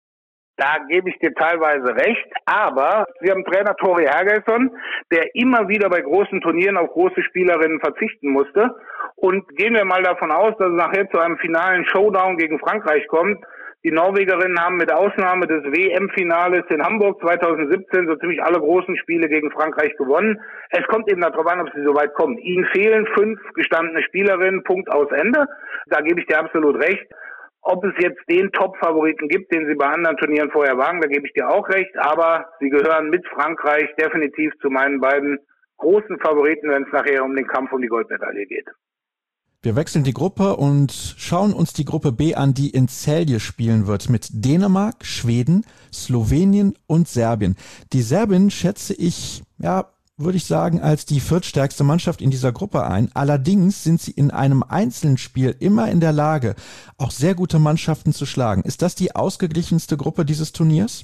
Da gebe ich dir teilweise recht, aber wir haben Trainer Tori Hergelsson, der immer wieder bei großen Turnieren auf große Spielerinnen verzichten musste. Und gehen wir mal davon aus, dass es nachher zu einem finalen Showdown gegen Frankreich kommt. Die Norwegerinnen haben mit Ausnahme des WM-Finales in Hamburg 2017 so ziemlich alle großen Spiele gegen Frankreich gewonnen. Es kommt eben darauf an, ob sie so weit kommen. Ihnen fehlen 5 gestandene Spielerinnen, Punkt aus Ende. Da gebe ich dir absolut recht. Ob es jetzt den Top-Favoriten gibt, den sie bei anderen Turnieren vorher waren, da gebe ich dir auch recht. Aber sie gehören mit Frankreich definitiv zu meinen beiden großen Favoriten, wenn es nachher um den Kampf um die Goldmedaille geht. Wir wechseln die Gruppe und schauen uns die Gruppe B an, die in Celje spielen wird, mit Dänemark, Schweden, Slowenien und Serbien. Die Serbien schätze ich, würde ich sagen, als die viertstärkste Mannschaft in dieser Gruppe ein. Allerdings sind sie in einem einzelnen Spiel immer in der Lage, auch sehr gute Mannschaften zu schlagen. Ist das die ausgeglichenste Gruppe dieses Turniers?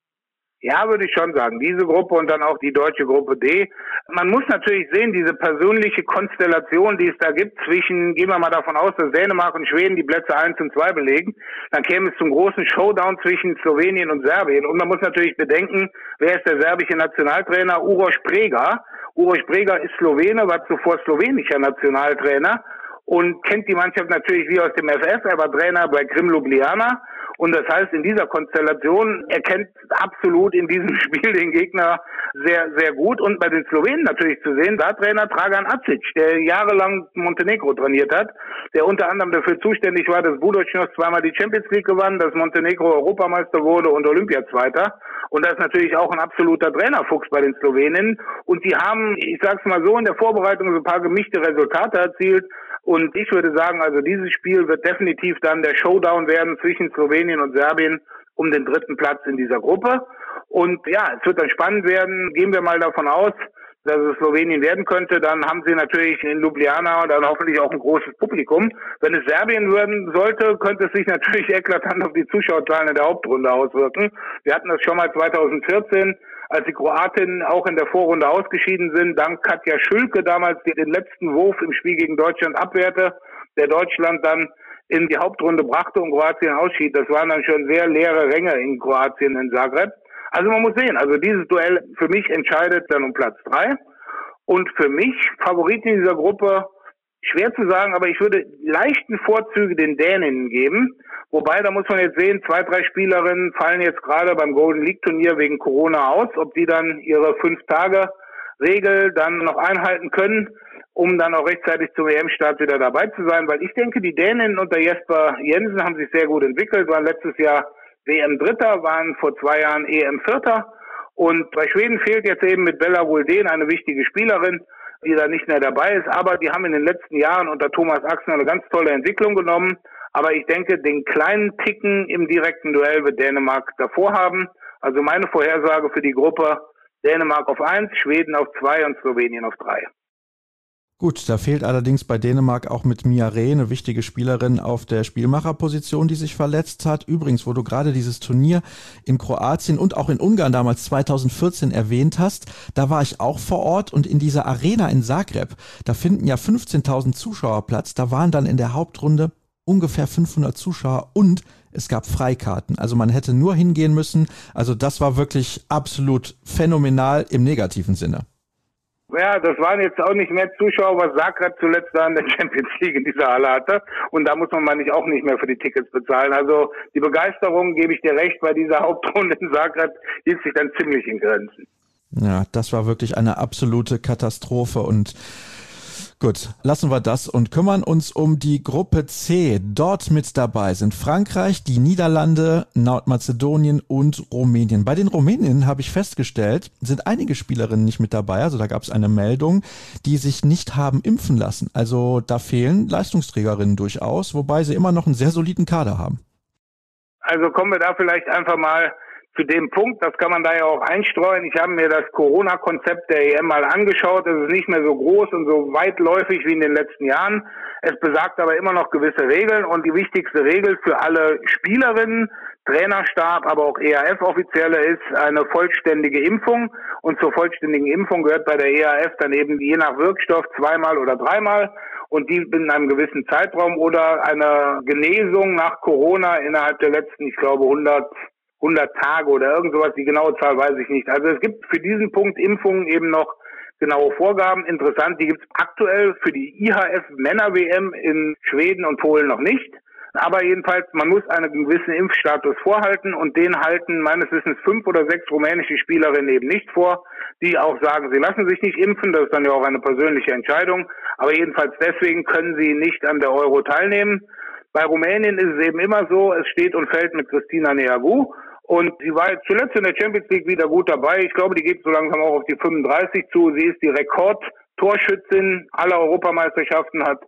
Ja, würde ich schon sagen. Diese Gruppe und dann auch die deutsche Gruppe D. Man muss natürlich sehen, diese persönliche Konstellation, die es da gibt zwischen, gehen wir mal davon aus, dass Dänemark und Schweden die Plätze 1 und 2 belegen, dann käme es zum großen Showdown zwischen Slowenien und Serbien. Und man muss natürlich bedenken, wer ist der serbische Nationaltrainer? Uroš Pregar. Uroš Pregar ist Slowene, war zuvor slowenischer Nationaltrainer und kennt die Mannschaft natürlich wie aus dem FS. Er war Trainer bei Krim Ljubljana. Und das heißt, in dieser Konstellation erkennt absolut in diesem Spiel den Gegner sehr, sehr gut. Und bei den Slowenen natürlich zu sehen, da Trainer Dragan Acic, der jahrelang Montenegro trainiert hat, der unter anderem dafür zuständig war, dass Budućnost zweimal die Champions League gewann, dass Montenegro Europameister wurde und Olympiazweiter. Und das ist natürlich auch ein absoluter Trainerfuchs bei den Slowenen. Und die haben, ich sag's mal so, in der Vorbereitung so ein paar gemischte Resultate erzielt. Und ich würde sagen, also dieses Spiel wird definitiv dann der Showdown werden zwischen Slowenien und Serbien um den 3. Platz in dieser Gruppe. Und ja, es wird dann spannend werden. Gehen wir mal davon aus, dass es Slowenien werden könnte. Dann haben sie natürlich in Ljubljana dann hoffentlich auch ein großes Publikum. Wenn es Serbien werden sollte, könnte es sich natürlich eklatant auf die Zuschauerzahlen in der Hauptrunde auswirken. Wir hatten das schon mal 2014, als die Kroatinnen auch in der Vorrunde ausgeschieden sind, dank Katja Schülke damals den letzten Wurf im Spiel gegen Deutschland abwehrte, der Deutschland dann in die Hauptrunde brachte und Kroatien ausschied. Das waren dann schon sehr leere Ränge in Kroatien, in Zagreb. Also man muss sehen, also dieses Duell für mich entscheidet dann um Platz 3. Und für mich, Favorit in dieser Gruppe, schwer zu sagen, aber ich würde leichten Vorzüge den Däninnen geben. Wobei, da muss man jetzt sehen, 2, 3 Spielerinnen fallen jetzt gerade beim Golden League Turnier wegen Corona aus. Ob die dann ihre 5-Tage-Regel dann noch einhalten können, um dann auch rechtzeitig zum EM-Start wieder dabei zu sein. Weil ich denke, die Däninnen unter Jesper Jensen haben sich sehr gut entwickelt, waren letztes Jahr WM-Dritter, waren vor 2 Jahren EM-Vierter. Und bei Schweden fehlt jetzt eben mit Bella Guldén eine wichtige Spielerin, die da nicht mehr dabei ist. Aber die haben in den letzten Jahren unter Thomas Axner eine ganz tolle Entwicklung genommen. Aber ich denke, den kleinen Ticken im direkten Duell wird Dänemark davor haben. Also meine Vorhersage für die Gruppe: Dänemark auf 1, Schweden auf 2 und Slowenien auf 3. Gut, da fehlt allerdings bei Dänemark auch mit Mia Reh eine wichtige Spielerin auf der Spielmacherposition, die sich verletzt hat. Übrigens, wo du gerade dieses Turnier in Kroatien und auch in Ungarn damals 2014 erwähnt hast, da war ich auch vor Ort und in dieser Arena in Zagreb, da finden ja 15.000 Zuschauer Platz. Da waren dann in der Hauptrunde ungefähr 500 Zuschauer und es gab Freikarten. Also man hätte nur hingehen müssen. Also das war wirklich absolut phänomenal im negativen Sinne. Ja, das waren jetzt auch nicht mehr Zuschauer, was Zagreb zuletzt da in der Champions League in dieser Halle hatte. Und da muss man auch nicht mehr für die Tickets bezahlen. Also die Begeisterung, gebe ich dir recht, bei dieser Hauptrunde in Zagreb hielt sich dann ziemlich in Grenzen. Ja, das war wirklich eine absolute Katastrophe und gut, lassen wir das und kümmern uns um die Gruppe C. Dort mit dabei sind Frankreich, die Niederlande, Nordmazedonien und Rumänien. Bei den Rumäninnen habe ich festgestellt, sind einige Spielerinnen nicht mit dabei. Also da gab es eine Meldung, die sich nicht haben impfen lassen. Also da fehlen Leistungsträgerinnen durchaus, wobei sie immer noch einen sehr soliden Kader haben. Also kommen wir da vielleicht einfach mal zu dem Punkt, das kann man da ja auch einstreuen. Ich habe mir das Corona-Konzept der EM mal angeschaut. Es ist nicht mehr so groß und so weitläufig wie in den letzten Jahren. Es besagt aber immer noch gewisse Regeln und die wichtigste Regel für alle Spielerinnen, Trainerstab, aber auch EAF-Offizielle ist eine vollständige Impfung. Und zur vollständigen Impfung gehört bei der EAF dann eben je nach Wirkstoff 2-mal oder 3-mal. Und die in einem gewissen Zeitraum oder eine Genesung nach Corona innerhalb der letzten, ich glaube, 100 Tage oder irgend sowas, die genaue Zahl weiß ich nicht. Also es gibt für diesen Punkt Impfungen eben noch genaue Vorgaben. Interessant, die gibt es aktuell für die IHF Männer-WM in Schweden und Polen noch nicht. Aber jedenfalls, man muss einen gewissen Impfstatus vorhalten und den halten meines Wissens 5 oder 6 rumänische Spielerinnen eben nicht vor, die auch sagen, sie lassen sich nicht impfen. Das ist dann ja auch eine persönliche Entscheidung. Aber jedenfalls deswegen können sie nicht an der Euro teilnehmen. Bei Rumänien ist es eben immer so, es steht und fällt mit Cristina Neagu. Und sie war jetzt zuletzt in der Champions League wieder gut dabei. Ich glaube, die geht so langsam auch auf die 35 zu. Sie ist die Rekordtorschützin aller Europameisterschaften, hat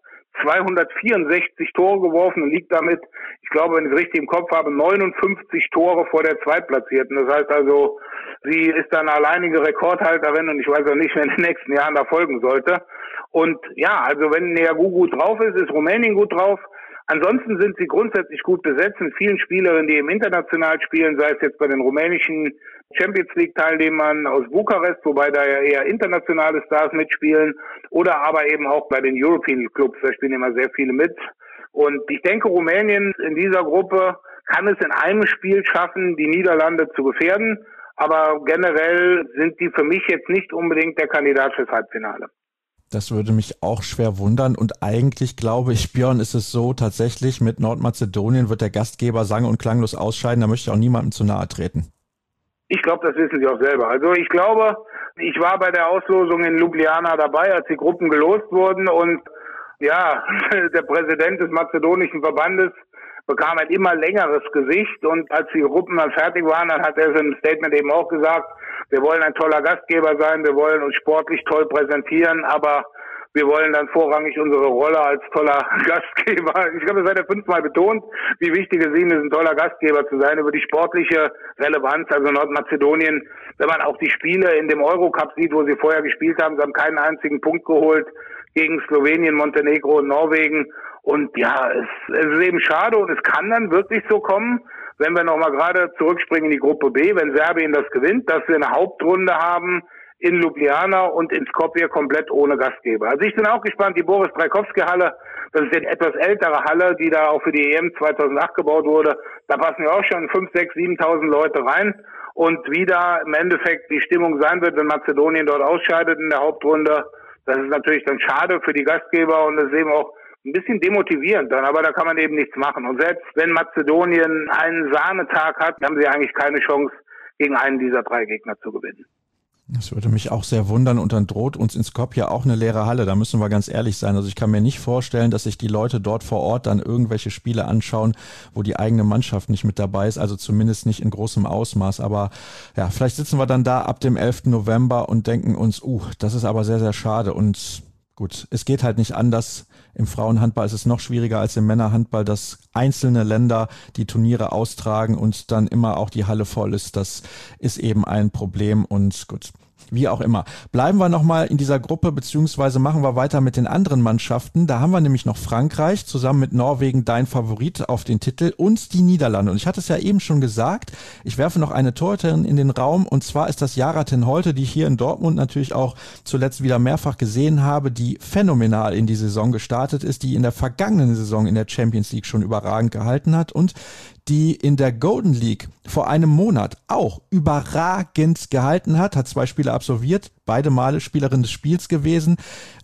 264 Tore geworfen und liegt damit, ich glaube, wenn ich es richtig im Kopf habe, 59 Tore vor der Zweitplatzierten. Das heißt also, sie ist dann alleinige Rekordhalterin und ich weiß auch nicht, wer in den nächsten Jahren da folgen sollte. Und ja, also wenn Neagu gut drauf ist Rumänien gut drauf. Ansonsten sind sie grundsätzlich gut besetzt mit vielen Spielerinnen, die im international spielen, sei es jetzt bei den rumänischen Champions League Teilnehmern aus Bukarest, wobei da ja eher internationale Stars mitspielen, oder aber eben auch bei den European Clubs, da spielen immer sehr viele mit. Und ich denke, Rumänien in dieser Gruppe kann es in einem Spiel schaffen, die Niederlande zu gefährden, aber generell sind die für mich jetzt nicht unbedingt der Kandidat fürs Halbfinale. Das würde mich auch schwer wundern und eigentlich glaube ich, Björn, ist es so, tatsächlich mit Nordmazedonien wird der Gastgeber sang- und klanglos ausscheiden, da möchte ich auch niemandem zu nahe treten. Ich glaube, das wissen sie auch selber. Also ich glaube, ich war bei der Auslosung in Ljubljana dabei, als die Gruppen gelost wurden und ja, der Präsident des mazedonischen Verbandes bekam ein immer längeres Gesicht und als die Gruppen dann fertig waren, dann hat er so im Statement eben auch gesagt, wir wollen ein toller Gastgeber sein, wir wollen uns sportlich toll präsentieren, aber wir wollen dann vorrangig unsere Rolle als toller Gastgeber. Ich glaube, das hat er 5-mal betont, wie wichtig es ihm ist, ein toller Gastgeber zu sein. Über die sportliche Relevanz, also Nordmazedonien, wenn man auch die Spiele in dem Eurocup sieht, wo sie vorher gespielt haben, sie haben keinen einzigen Punkt geholt gegen Slowenien, Montenegro und Norwegen. Und ja, es ist eben schade und es kann dann wirklich so kommen, wenn wir nochmal gerade zurückspringen in die Gruppe B, wenn Serbien das gewinnt, dass wir eine Hauptrunde haben in Ljubljana und in Skopje komplett ohne Gastgeber. Also ich bin auch gespannt, die Boris Trajkovski-Halle, das ist eine etwas ältere Halle, die da auch für die EM 2008 gebaut wurde, da passen ja auch schon 5.000, 6.000, 7.000 Leute rein und wie da im Endeffekt die Stimmung sein wird, wenn Mazedonien dort ausscheidet in der Hauptrunde, das ist natürlich dann schade für die Gastgeber und das ist eben auch ein bisschen demotivierend dann, aber da kann man eben nichts machen. Und selbst wenn Mazedonien einen Sahnetag hat, haben sie eigentlich keine Chance, gegen einen dieser 3 Gegner zu gewinnen. Das würde mich auch sehr wundern und dann droht uns in Skopje auch eine leere Halle, da müssen wir ganz ehrlich sein. Also ich kann mir nicht vorstellen, dass sich die Leute dort vor Ort dann irgendwelche Spiele anschauen, wo die eigene Mannschaft nicht mit dabei ist, also zumindest nicht in großem Ausmaß. Aber ja, vielleicht sitzen wir dann da ab dem 11. November und denken uns, das ist aber sehr, sehr schade und gut, es geht halt nicht anders. Im Frauenhandball ist es noch schwieriger als im Männerhandball, dass einzelne Länder die Turniere austragen und dann immer auch die Halle voll ist. Das ist eben ein Problem und gut. Wie auch immer. Bleiben wir nochmal in dieser Gruppe, beziehungsweise machen wir weiter mit den anderen Mannschaften. Da haben wir nämlich noch Frankreich, zusammen mit Norwegen dein Favorit auf den Titel und die Niederlande. Und ich hatte es ja eben schon gesagt, ich werfe noch eine Torhüterin in den Raum und zwar ist das Yara ten Holte, die ich hier in Dortmund natürlich auch zuletzt wieder mehrfach gesehen habe, die phänomenal in die Saison gestartet ist, die in der vergangenen Saison in der Champions League schon überragend gehalten hat und die in der Golden League vor einem Monat auch überragend gehalten hat 2 Spiele absolviert, beide Male Spielerin des Spiels gewesen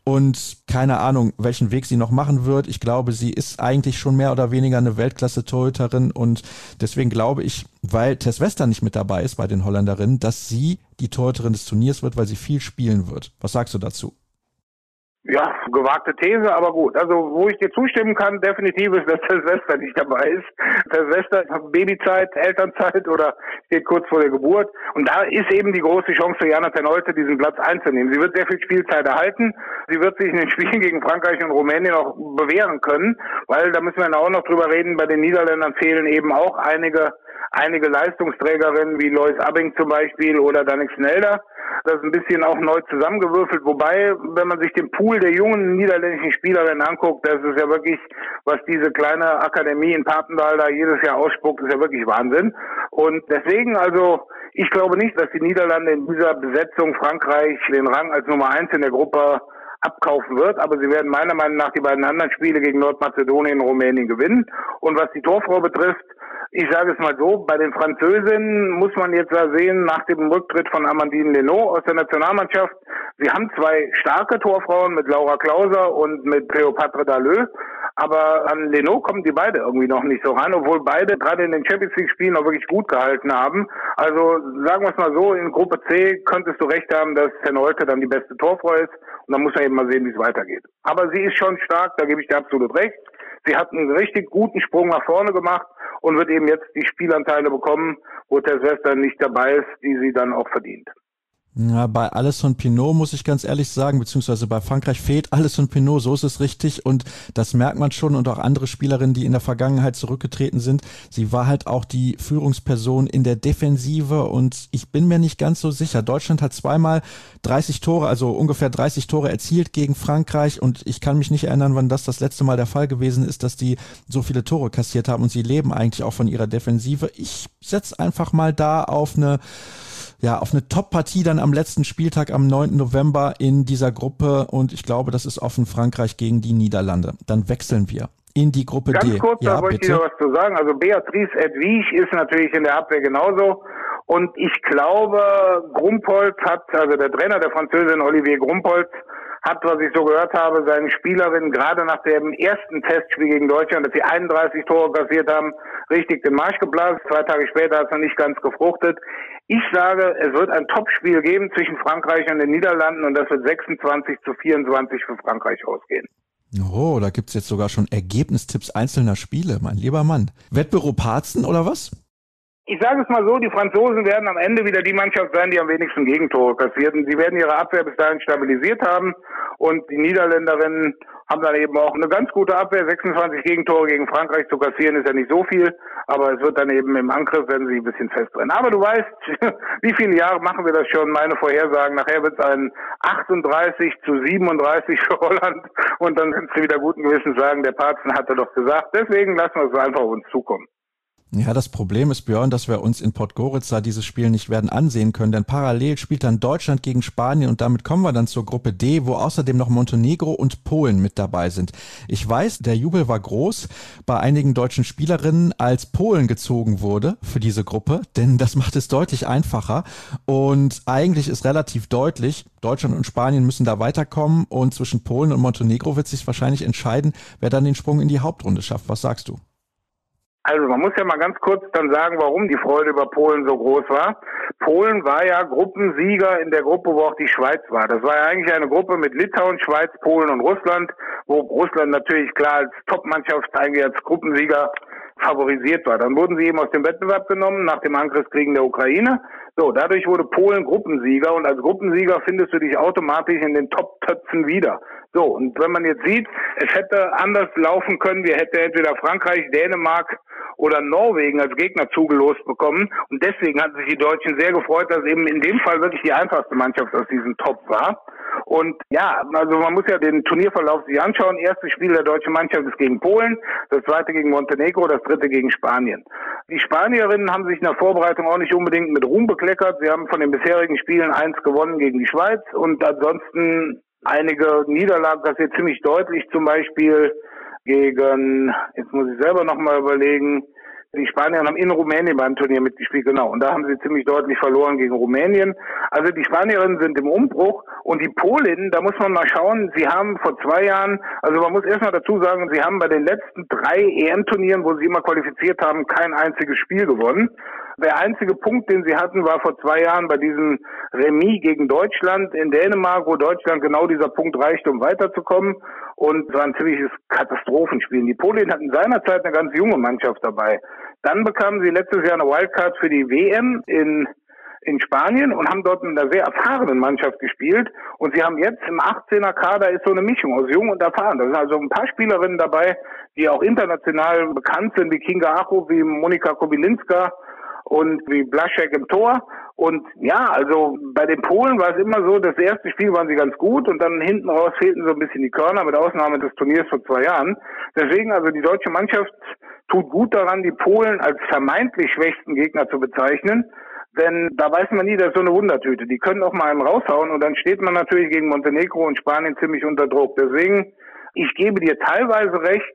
und keine Ahnung, welchen Weg sie noch machen wird. Ich glaube, sie ist eigentlich schon mehr oder weniger eine Weltklasse-Torhüterin und deswegen glaube ich, weil Tess Wester nicht mit dabei ist bei den Holländerinnen, dass sie die Torhüterin des Turniers wird, weil sie viel spielen wird. Was sagst du dazu? Ja, gewagte These, aber gut. Also, wo ich dir zustimmen kann, definitiv ist, dass der Wester nicht dabei ist. Der Wester hat Babyzeit, Elternzeit oder steht kurz vor der Geburt. Und da ist eben die große Chance für Yara ten Holte, diesen Platz einzunehmen. Sie wird sehr viel Spielzeit erhalten. Sie wird sich in den Spielen gegen Frankreich und Rumänien auch bewähren können, weil da müssen wir dann auch noch drüber reden. Bei den Niederländern fehlen eben auch einige Leistungsträgerinnen wie Lois Abbing zum Beispiel oder Danik Snelder. Das ist ein bisschen auch neu zusammengewürfelt, wobei, wenn man sich den Pool der jungen niederländischen Spielerinnen anguckt, das ist ja wirklich, was diese kleine Akademie in Papendal da jedes Jahr ausspuckt, ist ja wirklich Wahnsinn. Und deswegen, also, ich glaube nicht, dass die Niederlande in dieser Besetzung Frankreich den Rang als Nummer 1 in der Gruppe abkaufen wird, aber sie werden meiner Meinung nach die beiden anderen Spiele gegen Nordmazedonien und Rumänien gewinnen. Und was die Torfrau betrifft, ich sage es mal so, bei den Französinnen muss man jetzt da sehen, nach dem Rücktritt von Amandine Leno aus der Nationalmannschaft, sie haben 2 starke Torfrauen mit Laura Klauser und mit Cléopatre Dalleux, aber an Leno kommen die beide irgendwie noch nicht so ran, obwohl beide gerade in den Champions League Spielen auch wirklich gut gehalten haben. Also sagen wir es mal so, in Gruppe C könntest du recht haben, dass ten Holte dann die beste Torfrau ist und dann muss man eben mal sehen, wie es weitergeht. Aber sie ist schon stark, da gebe ich dir absolut recht. sie hat einen richtig guten Sprung nach vorne gemacht und wird eben jetzt die Spielanteile bekommen, wo Tess Western nicht dabei ist, die sie dann auch verdient. Ja, bei Alison Pinot muss ich ganz ehrlich sagen, beziehungsweise bei Frankreich fehlt Alison Pinot, so ist es richtig und das merkt man schon und auch andere Spielerinnen, die in der Vergangenheit zurückgetreten sind. Sie war halt auch die Führungsperson in der Defensive und ich bin mir nicht ganz so sicher. Deutschland hat zweimal 30 Tore, also ungefähr 30 Tore erzielt gegen Frankreich und ich kann mich nicht erinnern, wann das letzte Mal der Fall gewesen ist, dass die so viele Tore kassiert haben und sie leben eigentlich auch von ihrer Defensive. Ich setze einfach mal da auf eine Top-Partie dann am letzten Spieltag am 9. November in dieser Gruppe und ich glaube, das ist offen Frankreich gegen die Niederlande. Dann wechseln wir in die Gruppe D. Ganz kurz, da wollte ich dir was zu sagen. Also Beatrice Edwige ist natürlich in der Abwehr genauso und ich glaube, Grumpholz also der Trainer der Französin Olivier Grumpholz, hat, was ich so gehört habe, seinen Spielerinnen gerade nach dem ersten Testspiel gegen Deutschland, dass sie 31 Tore kassiert haben, richtig den Marsch geblasen. 2 Tage später hat es noch nicht ganz gefruchtet. Ich sage, es wird ein Topspiel geben zwischen Frankreich und den Niederlanden und das wird 26-24 für Frankreich ausgehen. Oh, da gibt's jetzt sogar schon Ergebnistipps einzelner Spiele, mein lieber Mann. Wettbüro Parzen oder was? Ich sage es mal so, die Franzosen werden am Ende wieder die Mannschaft sein, die am wenigsten Gegentore kassiert. Und sie werden ihre Abwehr bis dahin stabilisiert haben. Und die Niederländerinnen haben dann eben auch eine ganz gute Abwehr. 26 Gegentore gegen Frankreich zu kassieren ist ja nicht so viel. Aber es wird dann eben im Angriff, werden sie ein bisschen festrennen. Aber du weißt, wie viele Jahre machen wir das schon? Meine Vorhersagen. Nachher wird es ein 38-37 für Holland. Und dann kannst du wieder guten Gewissens sagen, der Parzen hatte doch gesagt. Deswegen lassen wir es einfach auf uns zukommen. Ja, das Problem ist, Björn, dass wir uns in Podgorica dieses Spiel nicht werden ansehen können, denn parallel spielt dann Deutschland gegen Spanien und damit kommen wir dann zur Gruppe D, wo außerdem noch Montenegro und Polen mit dabei sind. Ich weiß, der Jubel war groß bei einigen deutschen Spielerinnen, als Polen gezogen wurde für diese Gruppe, denn das macht es deutlich einfacher und eigentlich ist relativ deutlich, Deutschland und Spanien müssen da weiterkommen und zwischen Polen und Montenegro wird sich wahrscheinlich entscheiden, wer dann den Sprung in die Hauptrunde schafft. Was sagst du? Also man muss ja mal ganz kurz dann sagen, warum die Freude über Polen so groß war. Polen war ja Gruppensieger in der Gruppe, wo auch die Schweiz war. Das war ja eigentlich eine Gruppe mit Litauen, Schweiz, Polen und Russland, wo Russland natürlich klar als Topmannschaft eigentlich als Gruppensieger favorisiert war. Dann wurden sie eben aus dem Wettbewerb genommen nach dem Angriffskrieg in der Ukraine. So, dadurch wurde Polen Gruppensieger und als Gruppensieger findest du dich automatisch in den Top-Töpfen wieder. So, und wenn man jetzt sieht, es hätte anders laufen können, wir hätten entweder Frankreich, Dänemark oder Norwegen als Gegner zugelost bekommen und deswegen hatten sich die Deutschen sehr gefreut, dass eben in dem Fall wirklich die einfachste Mannschaft aus diesem Top war. Und ja, also man muss ja den Turnierverlauf sich anschauen. Erstes Spiel der deutschen Mannschaft ist gegen Polen, das zweite gegen Montenegro, das dritte gegen Spanien. Die Spanierinnen haben sich in der Vorbereitung auch nicht unbedingt mit Ruhm bekleckert. Sie haben von den bisherigen Spielen 1 gewonnen gegen die Schweiz und ansonsten einige Niederlagen, das hier ziemlich deutlich, zum Beispiel gegen, jetzt muss ich selber nochmal überlegen, die Spanier haben in Rumänien beim Turnier mitgespielt, genau. Und da haben sie ziemlich deutlich verloren gegen Rumänien. Also die Spanierinnen sind im Umbruch und die Polinnen, da muss man mal schauen, sie haben vor 2 Jahren, also man muss erstmal dazu sagen, sie haben bei den letzten 3 EM-Turnieren, wo sie immer qualifiziert haben, kein einziges Spiel gewonnen. Der einzige Punkt, den sie hatten, war vor 2 Jahren bei diesem Remis gegen Deutschland in Dänemark, wo Deutschland genau dieser Punkt reichte, um weiterzukommen. Und es war ein ziemliches Katastrophenspiel. Die Polen hatten seinerzeit eine ganz junge Mannschaft dabei. Dann bekamen sie letztes Jahr eine Wildcard für die WM in Spanien und haben dort mit einer sehr erfahrenen Mannschaft gespielt. Und sie haben jetzt im 18er Kader ist so eine Mischung aus jung und erfahren. Da sind also ein paar Spielerinnen dabei, die auch international bekannt sind, wie Kinga Acho, wie Monika Kobylinska und wie Blaszczak im Tor. Und ja, also bei den Polen war es immer so, das erste Spiel waren sie ganz gut und dann hinten raus fehlten so ein bisschen die Körner, mit Ausnahme des Turniers vor 2 Jahren. Deswegen also die deutsche Mannschaft tut gut daran, die Polen als vermeintlich schwächsten Gegner zu bezeichnen. Denn da weiß man nie, das ist so eine Wundertüte. Die können auch mal einen raushauen und dann steht man natürlich gegen Montenegro und Spanien ziemlich unter Druck. Deswegen, ich gebe dir teilweise recht.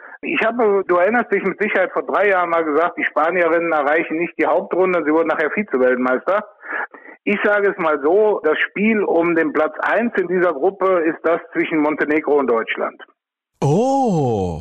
Du erinnerst dich mit Sicherheit vor 3 Jahren mal gesagt, die Spanierinnen erreichen nicht die Hauptrunde, sie wurden nachher Vize-Weltmeister. Ich sage es mal so, das Spiel um den Platz 1 in dieser Gruppe ist das zwischen Montenegro und Deutschland. Oh,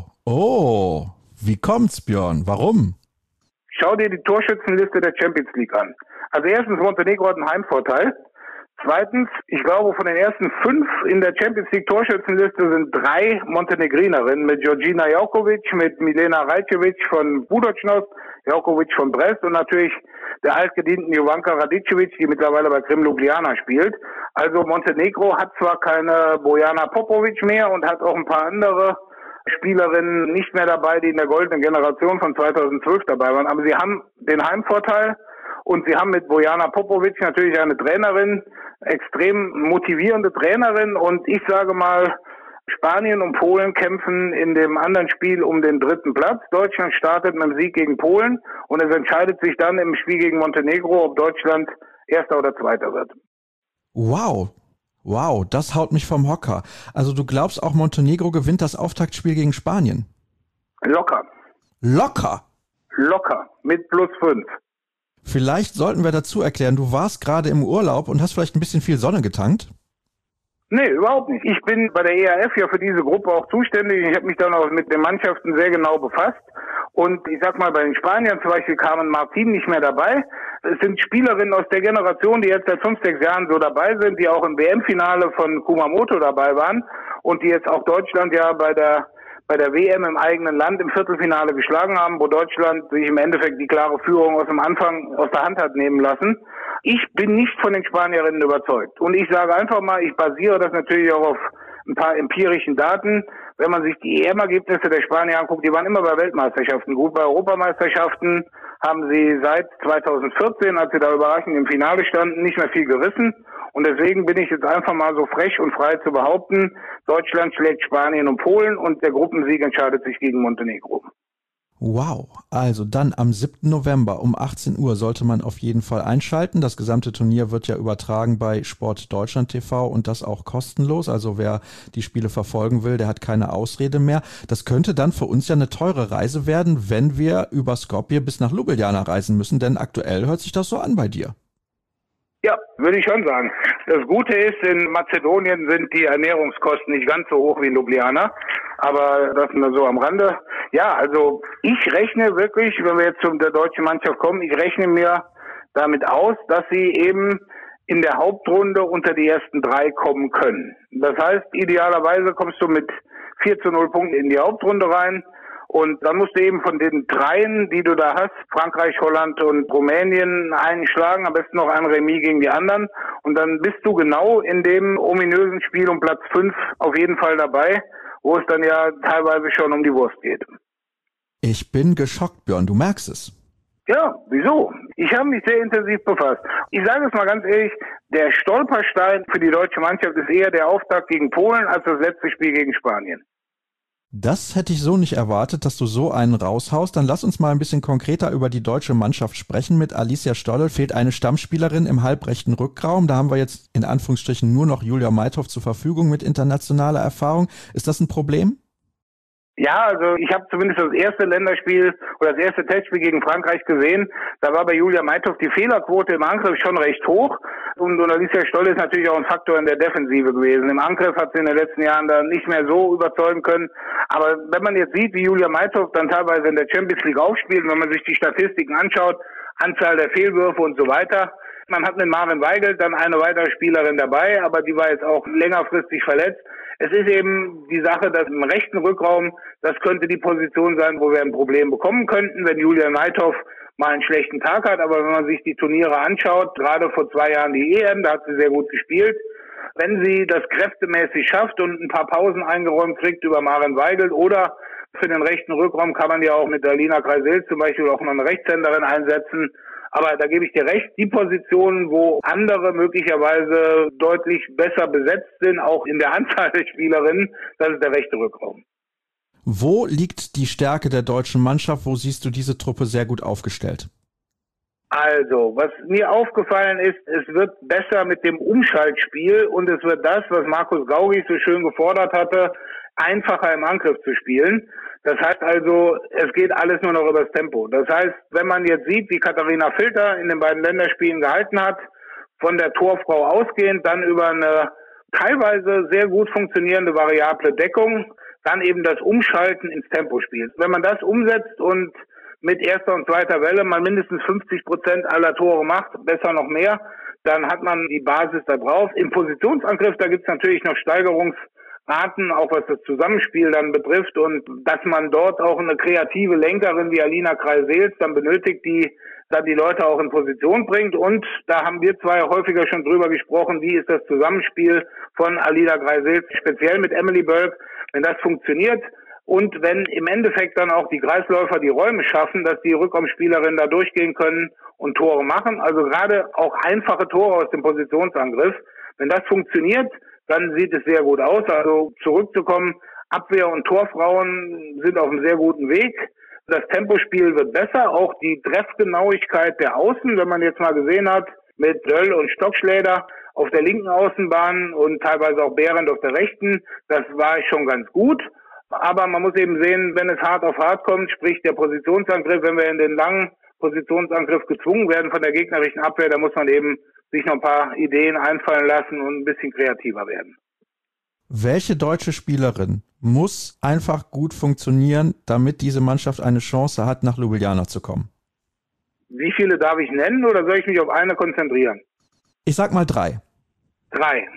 wie kommt's, Björn? Warum? Schau dir die Torschützenliste der Champions League an. Also erstens, Montenegro hat einen Heimvorteil. Zweitens, ich glaube, von den ersten 5 in der Champions League Torschützenliste sind 3 Montenegrinerinnen mit Georgina Jaukovic, mit Milena Rajcevic von Budućnost, Jaukovic von Brest und natürlich der altgedienten Jovanka Radičević, die mittlerweile bei Krim Ljubljana spielt. Also Montenegro hat zwar keine Bojana Popovic mehr und hat auch ein paar andere Spielerinnen nicht mehr dabei, die in der goldenen Generation von 2012 dabei waren, aber sie haben den Heimvorteil. Und sie haben mit Bojana Popovic natürlich eine Trainerin, extrem motivierende Trainerin. Und ich sage mal, Spanien und Polen kämpfen in dem anderen Spiel um den 3. Platz. Deutschland startet mit dem Sieg gegen Polen. Und es entscheidet sich dann im Spiel gegen Montenegro, ob Deutschland Erster oder Zweiter wird. Wow, das haut mich vom Hocker. Also du glaubst auch, Montenegro gewinnt das Auftaktspiel gegen Spanien? Locker, mit +5. Vielleicht sollten wir dazu erklären, du warst gerade im Urlaub und hast vielleicht ein bisschen viel Sonne getankt? Nee, überhaupt nicht. Ich bin bei der EAF ja für diese Gruppe auch zuständig. Ich habe mich dann auch mit den Mannschaften sehr genau befasst. Und ich sag mal, bei den Spaniern zum Beispiel Carmen Martin nicht mehr dabei. Es sind Spielerinnen aus der Generation, die jetzt seit 5, 6 Jahren so dabei sind, die auch im WM-Finale von Kumamoto dabei waren und die jetzt auch Deutschland ja bei der WM im eigenen Land im Viertelfinale geschlagen haben, wo Deutschland sich im Endeffekt die klare Führung aus der Hand hat nehmen lassen. Ich bin nicht von den Spanierinnen überzeugt. Und ich sage einfach mal, ich basiere das natürlich auch auf ein paar empirischen Daten. Wenn man sich die EM-Ergebnisse der Spanier anguckt, die waren immer bei Weltmeisterschaften gut. Bei Europameisterschaften haben sie seit 2014, als sie da überraschend im Finale standen, nicht mehr viel gerissen. Und deswegen bin ich jetzt einfach mal so frech und frei zu behaupten, Deutschland schlägt Spanien und Polen und der Gruppensieg entscheidet sich gegen Montenegro. Wow, also dann am 7. November um 18 Uhr sollte man auf jeden Fall einschalten. Das gesamte Turnier wird ja übertragen bei Sport Deutschland TV und das auch kostenlos. Also wer die Spiele verfolgen will, der hat keine Ausrede mehr. Das könnte dann für uns ja eine teure Reise werden, wenn wir über Skopje bis nach Ljubljana reisen müssen, denn aktuell hört sich das so an bei dir. Ja, würde ich schon sagen. Das Gute ist, in Mazedonien sind die Ernährungskosten nicht ganz so hoch wie in Ljubljana, aber das nur so am Rande. Ja, also ich rechne wirklich, wenn wir jetzt zu der deutschen Mannschaft kommen, ich rechne mir damit aus, dass sie eben in der Hauptrunde unter die ersten 3 kommen können. Das heißt, idealerweise kommst du mit 4:0 Punkten in die Hauptrunde rein. Und dann musst du eben von den 3, die du da hast, Frankreich, Holland und Rumänien, einen schlagen, am besten noch ein Remis gegen die anderen. Und dann bist du genau in dem ominösen Spiel um Platz 5 auf jeden Fall dabei, wo es dann ja teilweise schon um die Wurst geht. Ich bin geschockt, Björn, du merkst es. Ja, wieso? Ich habe mich sehr intensiv befasst. Ich sage es mal ganz ehrlich, der Stolperstein für die deutsche Mannschaft ist eher der Auftakt gegen Polen als das letzte Spiel gegen Spanien. Das hätte ich so nicht erwartet, dass du so einen raushaust. Dann lass uns mal ein bisschen konkreter über die deutsche Mannschaft sprechen. Mit Alicia Stoll fehlt eine Stammspielerin im halbrechten Rückraum. Da haben wir jetzt in Anführungsstrichen nur noch Julia Meithoff zur Verfügung mit internationaler Erfahrung. Ist das ein Problem? Ja, also ich habe zumindest das erste Länderspiel oder das erste Testspiel gegen Frankreich gesehen. Da war bei Julia Meithoff die Fehlerquote im Angriff schon recht hoch. Und Alicia Stoll ist natürlich auch ein Faktor in der Defensive gewesen. Im Angriff hat sie in den letzten Jahren da nicht mehr so überzeugen können. Aber wenn man jetzt sieht, wie Julia Meithoff dann teilweise in der Champions League aufspielt, wenn man sich die Statistiken anschaut, Anzahl der Fehlwürfe und so weiter. Man hat mit Maren Weigelt dann eine weitere Spielerin dabei, aber die war jetzt auch längerfristig verletzt. Es ist eben die Sache, dass im rechten Rückraum, das könnte die Position sein, wo wir ein Problem bekommen könnten, wenn Julia Meithoff mal einen schlechten Tag hat. Aber wenn man sich die Turniere anschaut, gerade vor 2 Jahren die EM, da hat sie sehr gut gespielt. Wenn sie das kräftemäßig schafft und ein paar Pausen eingeräumt kriegt über Maren Weigelt oder für den rechten Rückraum kann man ja auch mit Alina Kreisel zum Beispiel auch mal eine Rechtshänderin einsetzen. Aber da gebe ich dir recht, die Positionen, wo andere möglicherweise deutlich besser besetzt sind, auch in der Anzahl der Spielerinnen, das ist der rechte Rückraum. Wo liegt die Stärke der deutschen Mannschaft? Wo siehst du diese Truppe sehr gut aufgestellt? Also, was mir aufgefallen ist, es wird besser mit dem Umschaltspiel und es wird das, was Markus Gaugisch so schön gefordert hatte, einfacher im Angriff zu spielen. Das heißt also, es geht alles nur noch übers Tempo. Das heißt, wenn man jetzt sieht, wie Katharina Filter in den beiden Länderspielen gehalten hat, von der Torfrau ausgehend, dann über eine teilweise sehr gut funktionierende variable Deckung, dann eben das Umschalten ins Tempospiel. Wenn man das umsetzt und mit erster und zweiter Welle mal mindestens 50% aller Tore macht, besser noch mehr, dann hat man die Basis da drauf. Im Positionsangriff, da gibt's natürlich noch Steigerungsraten, auch was das Zusammenspiel dann betrifft, und dass man dort auch eine kreative Lenkerin wie Alina Kreisels dann benötigt, die dann die Leute auch in Position bringt. Und da haben wir zwei häufiger schon drüber gesprochen, wie ist das Zusammenspiel von Alina Kreisels, speziell mit Emily Bölk. Wenn das funktioniert und wenn im Endeffekt dann auch die Kreisläufer die Räume schaffen, dass die Rückraumspielerinnen da durchgehen können und Tore machen, also gerade auch einfache Tore aus dem Positionsangriff, wenn das funktioniert, dann sieht es sehr gut aus. Also zurückzukommen, Abwehr- und Torfrauen sind auf einem sehr guten Weg. Das Tempospiel wird besser, auch die Treffgenauigkeit der Außen, wenn man jetzt mal gesehen hat, mit Döll und Stockschläder auf der linken Außenbahn und teilweise auch Behrendt auf der rechten, das war schon ganz gut. Aber man muss eben sehen, wenn es hart auf hart kommt, sprich der Positionsangriff, wenn wir in den langen Positionsangriff gezwungen werden von der gegnerischen Abwehr, da muss man eben sich noch ein paar Ideen einfallen lassen und ein bisschen kreativer werden. Welche deutsche Spielerin muss einfach gut funktionieren, damit diese Mannschaft eine Chance hat, nach Ljubljana zu kommen? Wie viele darf ich nennen oder soll ich mich auf eine konzentrieren? Ich sag mal 3. 3.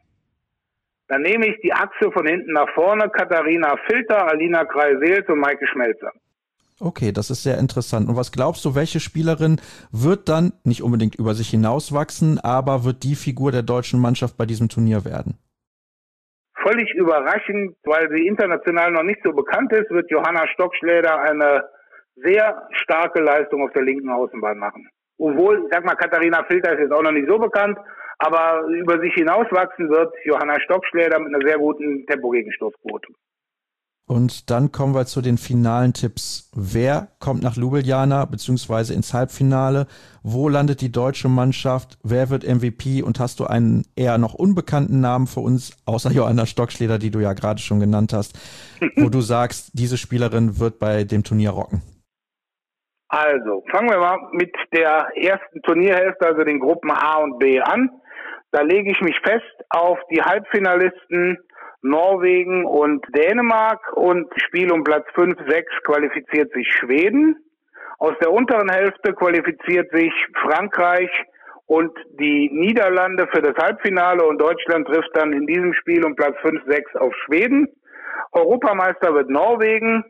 Dann nehme ich die Achse von hinten nach vorne, Katharina Filter, Alina Kreisels und Maike Schmelzer. Okay, das ist sehr interessant. Und was glaubst du, welche Spielerin wird dann nicht unbedingt über sich hinauswachsen, aber wird die Figur der deutschen Mannschaft bei diesem Turnier werden? Völlig überraschend, weil sie international noch nicht so bekannt ist, wird Johanna Stockschläder eine sehr starke Leistung auf der linken Außenbahn machen. Obwohl, ich sag mal, Katharina Filter ist jetzt auch noch nicht so bekannt, aber über sich hinauswachsen wird Johanna Stockschläder mit einer sehr guten Tempogegenstoßquote. Und dann kommen wir zu den finalen Tipps. Wer kommt nach Ljubljana bzw. ins Halbfinale? Wo landet die deutsche Mannschaft? Wer wird MVP? Und hast du einen eher noch unbekannten Namen für uns, außer Johanna Stockschläder, die du ja gerade schon genannt hast, wo du sagst, diese Spielerin wird bei dem Turnier rocken? Also, fangen wir mal mit der ersten Turnierhälfte, also den Gruppen A und B an. Da lege ich mich fest auf die Halbfinalisten Norwegen und Dänemark, und Spiel um Platz 5, 6 qualifiziert sich Schweden. Aus der unteren Hälfte qualifiziert sich Frankreich und die Niederlande für das Halbfinale, und Deutschland trifft dann in diesem Spiel um Platz 5, 6 auf Schweden. Europameister wird Norwegen.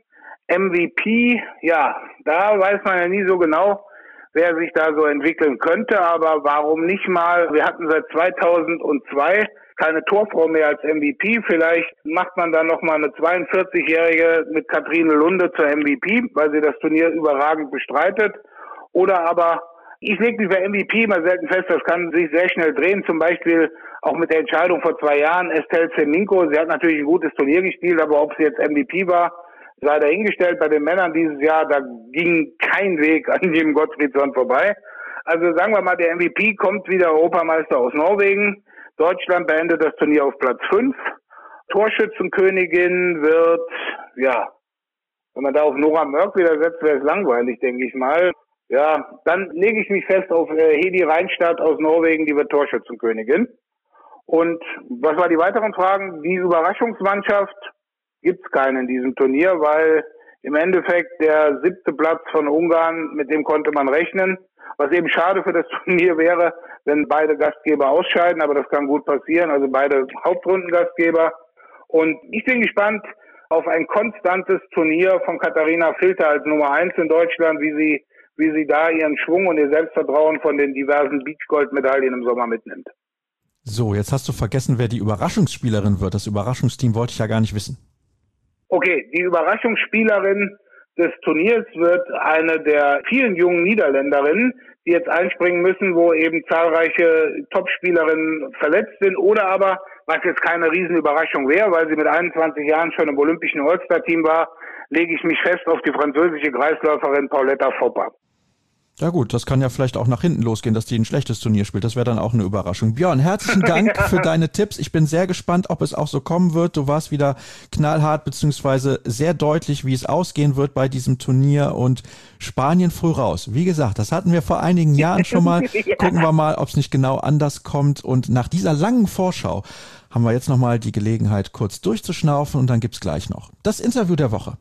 MVP, ja, da weiß man ja nie so genau, wer sich da so entwickeln könnte, aber warum nicht mal? Wir hatten seit 2002 keine Torfrau mehr als MVP. Vielleicht macht man dann nochmal eine 42-Jährige mit Katrine Lunde zur MVP, weil sie das Turnier überragend bestreitet. Oder aber, ich lege mich bei MVP mal selten fest, das kann sich sehr schnell drehen. Zum Beispiel auch mit der Entscheidung vor 2 Jahren, Estelle Seminko. Sie hat natürlich ein gutes Turnier gespielt, aber ob sie jetzt MVP war, sei dahingestellt. Bei den Männern dieses Jahr, da ging kein Weg an jedem Gottfriedsson vorbei. Also sagen wir mal, der MVP kommt wieder Europameister aus Norwegen. Deutschland beendet das Turnier auf Platz 5. Torschützenkönigin wird, ja, wenn man da auf Nora Mörk wieder setzt, wäre es langweilig, denke ich mal. Ja, dann lege ich mich fest auf Hedi Reinstadt aus Norwegen, die wird Torschützenkönigin. Und was war die weiteren Fragen? Die Überraschungsmannschaft gibt's keine in diesem Turnier, weil im Endeffekt der 7. Platz von Ungarn, mit dem konnte man rechnen. Was eben schade für das Turnier wäre, wenn beide Gastgeber ausscheiden, aber das kann gut passieren, also beide Hauptrundengastgeber. Und ich bin gespannt auf ein konstantes Turnier von Katharina Filter als Nummer 1 in Deutschland, wie sie da ihren Schwung und ihr Selbstvertrauen von den diversen Beachgold-Medaillen im Sommer mitnimmt. So, jetzt hast du vergessen, wer die Überraschungsspielerin wird. Das Überraschungsteam wollte ich ja gar nicht wissen. Okay, die Überraschungsspielerin des Turniers wird eine der vielen jungen Niederländerinnen, die jetzt einspringen müssen, wo eben zahlreiche Topspielerinnen verletzt sind, oder aber, was jetzt keine Riesenüberraschung wäre, weil sie mit 21 Jahren schon im olympischen All-Star-Team war, lege ich mich fest auf die französische Kreisläuferin Pauletta Foppa. Ja gut, das kann ja vielleicht auch nach hinten losgehen, dass die ein schlechtes Turnier spielt. Das wäre dann auch eine Überraschung. Björn, herzlichen Dank für deine Tipps. Ich bin sehr gespannt, ob es auch so kommen wird. Du warst wieder knallhart beziehungsweise sehr deutlich, wie es ausgehen wird bei diesem Turnier, und Spanien früh raus. Wie gesagt, das hatten wir vor einigen Jahren schon mal. Ja. Gucken wir mal, ob es nicht genau anders kommt. Und nach dieser langen Vorschau haben wir jetzt nochmal die Gelegenheit, kurz durchzuschnaufen, und dann gibt's gleich noch das Interview der Woche.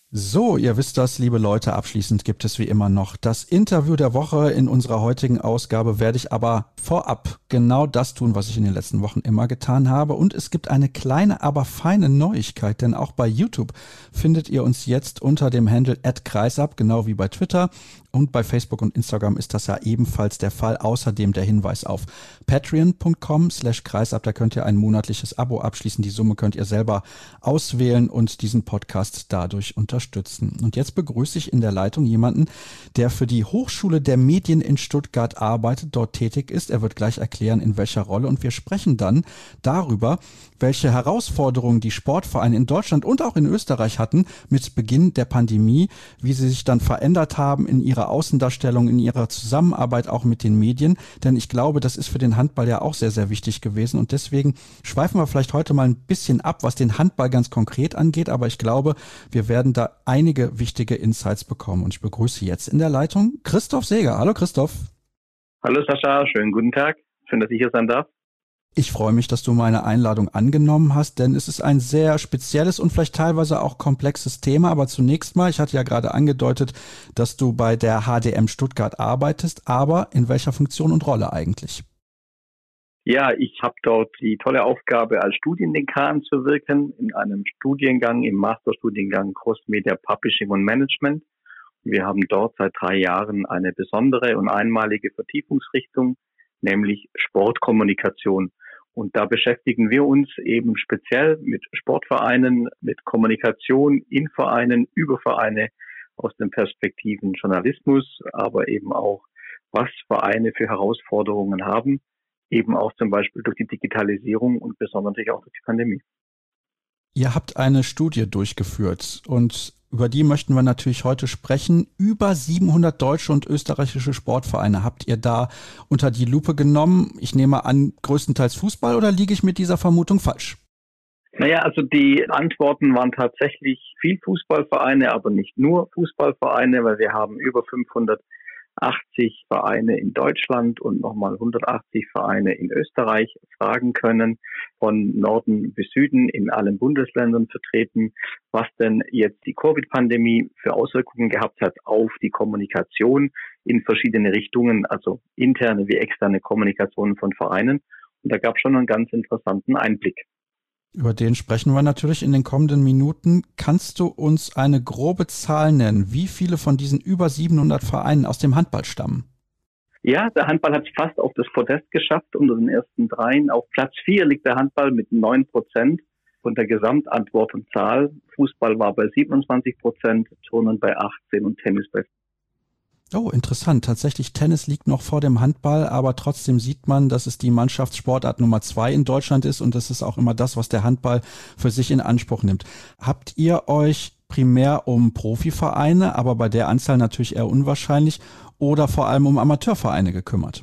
So, ihr wisst das, liebe Leute, abschließend gibt es wie immer noch das Interview der Woche. In unserer heutigen Ausgabe werde ich aber vorab genau das tun, was ich in den letzten Wochen immer getan habe. Und es gibt eine kleine, aber feine Neuigkeit, denn auch bei YouTube findet ihr uns jetzt unter dem Handle @kreisab, genau wie bei Twitter. Und bei Facebook und Instagram ist das ja ebenfalls der Fall. Außerdem der Hinweis auf patreon.com/kreisab. Da könnt ihr ein monatliches Abo abschließen. Die Summe könnt ihr selber auswählen und diesen Podcast dadurch unterstützen. Und jetzt begrüße ich in der Leitung jemanden, der für die Hochschule der Medien in Stuttgart arbeitet, dort tätig ist. Er wird gleich erklären, in welcher Rolle. Und wir sprechen dann darüber, welche Herausforderungen die Sportvereine in Deutschland und auch in Österreich hatten mit Beginn der Pandemie, wie sie sich dann verändert haben in ihrer Außendarstellung, in ihrer Zusammenarbeit auch mit den Medien. Denn ich glaube, das ist für den Handball ja auch sehr, sehr wichtig gewesen. Und deswegen schweifen wir vielleicht heute mal ein bisschen ab, was den Handball ganz konkret angeht. Aber ich glaube, wir werden da einige wichtige Insights bekommen. Und ich begrüße jetzt in der Leitung Christoph Seeger. Hallo Christoph. Hallo Sascha, schönen guten Tag. Schön, dass ich hier sein darf. Ich freue mich, dass du meine Einladung angenommen hast, denn es ist ein sehr spezielles und vielleicht teilweise auch komplexes Thema. Aber zunächst mal, ich hatte ja gerade angedeutet, dass du bei der HDM Stuttgart arbeitest, aber in welcher Funktion und Rolle eigentlich? Ja, ich habe dort die tolle Aufgabe, als Studiendekan zu wirken, in einem Studiengang, im Masterstudiengang Cross-Media Publishing und Management. Wir haben dort seit 3 Jahren eine besondere und einmalige Vertiefungsrichtung, nämlich Sportkommunikation. Und da beschäftigen wir uns eben speziell mit Sportvereinen, mit Kommunikation in Vereinen, über Vereine aus den Perspektiven Journalismus, aber eben auch, was Vereine für Herausforderungen haben, eben auch zum Beispiel durch die Digitalisierung und besonders natürlich auch durch die Pandemie. Ihr habt eine Studie durchgeführt und über die möchten wir natürlich heute sprechen. Über 700 deutsche und österreichische Sportvereine habt ihr da unter die Lupe genommen. Ich nehme an, größtenteils Fußball, oder liege ich mit dieser Vermutung falsch? Naja, also die Antworten waren tatsächlich viel Fußballvereine, aber nicht nur Fußballvereine, weil wir haben über 580 Vereine in Deutschland und nochmal 180 Vereine in Österreich fragen können, von Norden bis Süden in allen Bundesländern vertreten, was denn jetzt die Covid-Pandemie für Auswirkungen gehabt hat auf die Kommunikation in verschiedene Richtungen, also interne wie externe Kommunikation von Vereinen. Und da gab es schon einen ganz interessanten Einblick. Über den sprechen wir natürlich in den kommenden Minuten. Kannst du uns eine grobe Zahl nennen, wie viele von diesen über 700 Vereinen aus dem Handball stammen? Ja, der Handball hat es fast auf das Podest geschafft unter den ersten 3. Auf Platz 4 liegt der Handball mit 9% von der Gesamtantwortenzahl. Fußball war bei 27%, Turnen bei 18% und Tennis bei 4%. Oh, interessant. Tatsächlich, Tennis liegt noch vor dem Handball, aber trotzdem sieht man, dass es die Mannschaftssportart Nummer 2 in Deutschland ist und das ist auch immer das, was der Handball für sich in Anspruch nimmt. Habt ihr euch primär um Profivereine, aber bei der Anzahl natürlich eher unwahrscheinlich, oder vor allem um Amateurvereine gekümmert?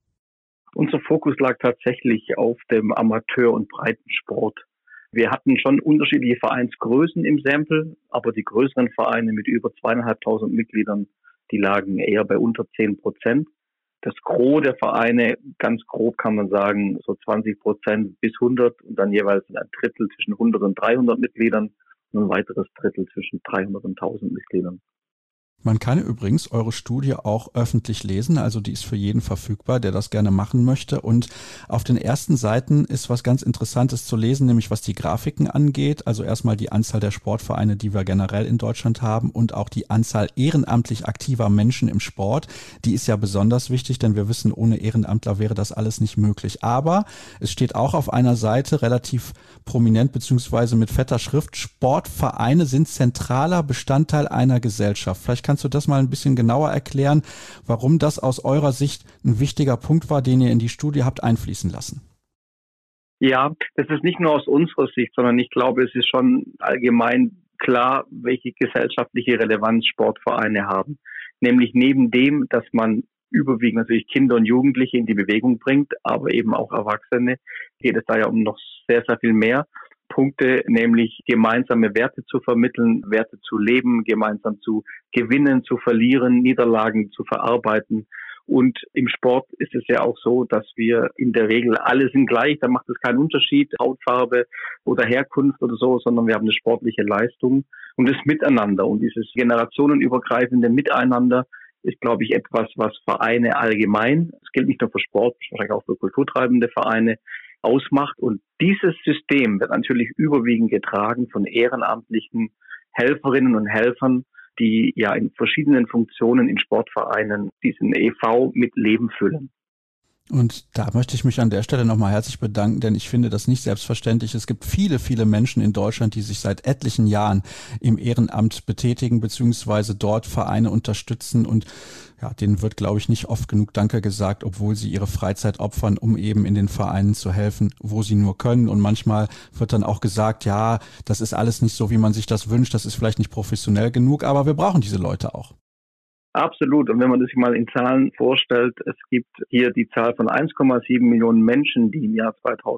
Unser Fokus lag tatsächlich auf dem Amateur- und Breitensport. Wir hatten schon unterschiedliche Vereinsgrößen im Sample, aber die größeren Vereine mit über 2.500 Mitgliedern, die lagen eher bei unter 10%. Das Gros der Vereine, ganz grob kann man sagen, so 20% bis 100 und dann jeweils ein Drittel zwischen 100 und 300 Mitgliedern und ein weiteres Drittel zwischen 300 und 1000 Mitgliedern. Man kann übrigens eure Studie auch öffentlich lesen, also die ist für jeden verfügbar, der das gerne machen möchte. Und auf den ersten Seiten ist was ganz Interessantes zu lesen, nämlich was die Grafiken angeht. Also erstmal die Anzahl der Sportvereine, die wir generell in Deutschland haben und auch die Anzahl ehrenamtlich aktiver Menschen im Sport. Die ist ja besonders wichtig, denn wir wissen, ohne Ehrenamtler wäre das alles nicht möglich. Aber es steht auch auf einer Seite relativ prominent beziehungsweise mit fetter Schrift: Sportvereine sind zentraler Bestandteil einer Gesellschaft. Vielleicht kannst du das mal ein bisschen genauer erklären, warum das aus eurer Sicht ein wichtiger Punkt war, den ihr in die Studie habt einfließen lassen? Ja, das ist nicht nur aus unserer Sicht, sondern ich glaube, es ist schon allgemein klar, welche gesellschaftliche Relevanz Sportvereine haben. Nämlich neben dem, dass man überwiegend natürlich Kinder und Jugendliche in die Bewegung bringt, aber eben auch Erwachsene, geht es da ja um noch sehr, sehr viel mehr Punkte, nämlich gemeinsame Werte zu vermitteln, Werte zu leben, gemeinsam zu gewinnen, zu verlieren, Niederlagen zu verarbeiten Und im Sport ist es ja auch so, dass wir in der Regel alle sind gleich, da macht es keinen Unterschied, Hautfarbe oder Herkunft oder so, sondern wir haben eine sportliche Leistung und das Miteinander und dieses generationenübergreifende Miteinander ist, glaube ich, etwas, was Vereine allgemein, es gilt nicht nur für Sport, wahrscheinlich auch für kulturtreibende Vereine, ausmacht. Und dieses System wird natürlich überwiegend getragen von ehrenamtlichen Helferinnen und Helfern, die ja in verschiedenen Funktionen in Sportvereinen diesen e.V. mit Leben füllen. Und da möchte ich mich an der Stelle nochmal herzlich bedanken, denn ich finde das nicht selbstverständlich. Es gibt viele, viele Menschen in Deutschland, die sich seit etlichen Jahren im Ehrenamt betätigen, beziehungsweise dort Vereine unterstützen und ja, denen wird, glaube ich, nicht oft genug Danke gesagt, obwohl sie ihre Freizeit opfern, um eben in den Vereinen zu helfen, wo sie nur können. Und manchmal wird dann auch gesagt, ja, das ist alles nicht so, wie man sich das wünscht, das ist vielleicht nicht professionell genug, aber wir brauchen diese Leute auch. Absolut. Und wenn man das sich mal in Zahlen vorstellt, es gibt hier die Zahl von 1,7 Millionen Menschen, die im Jahr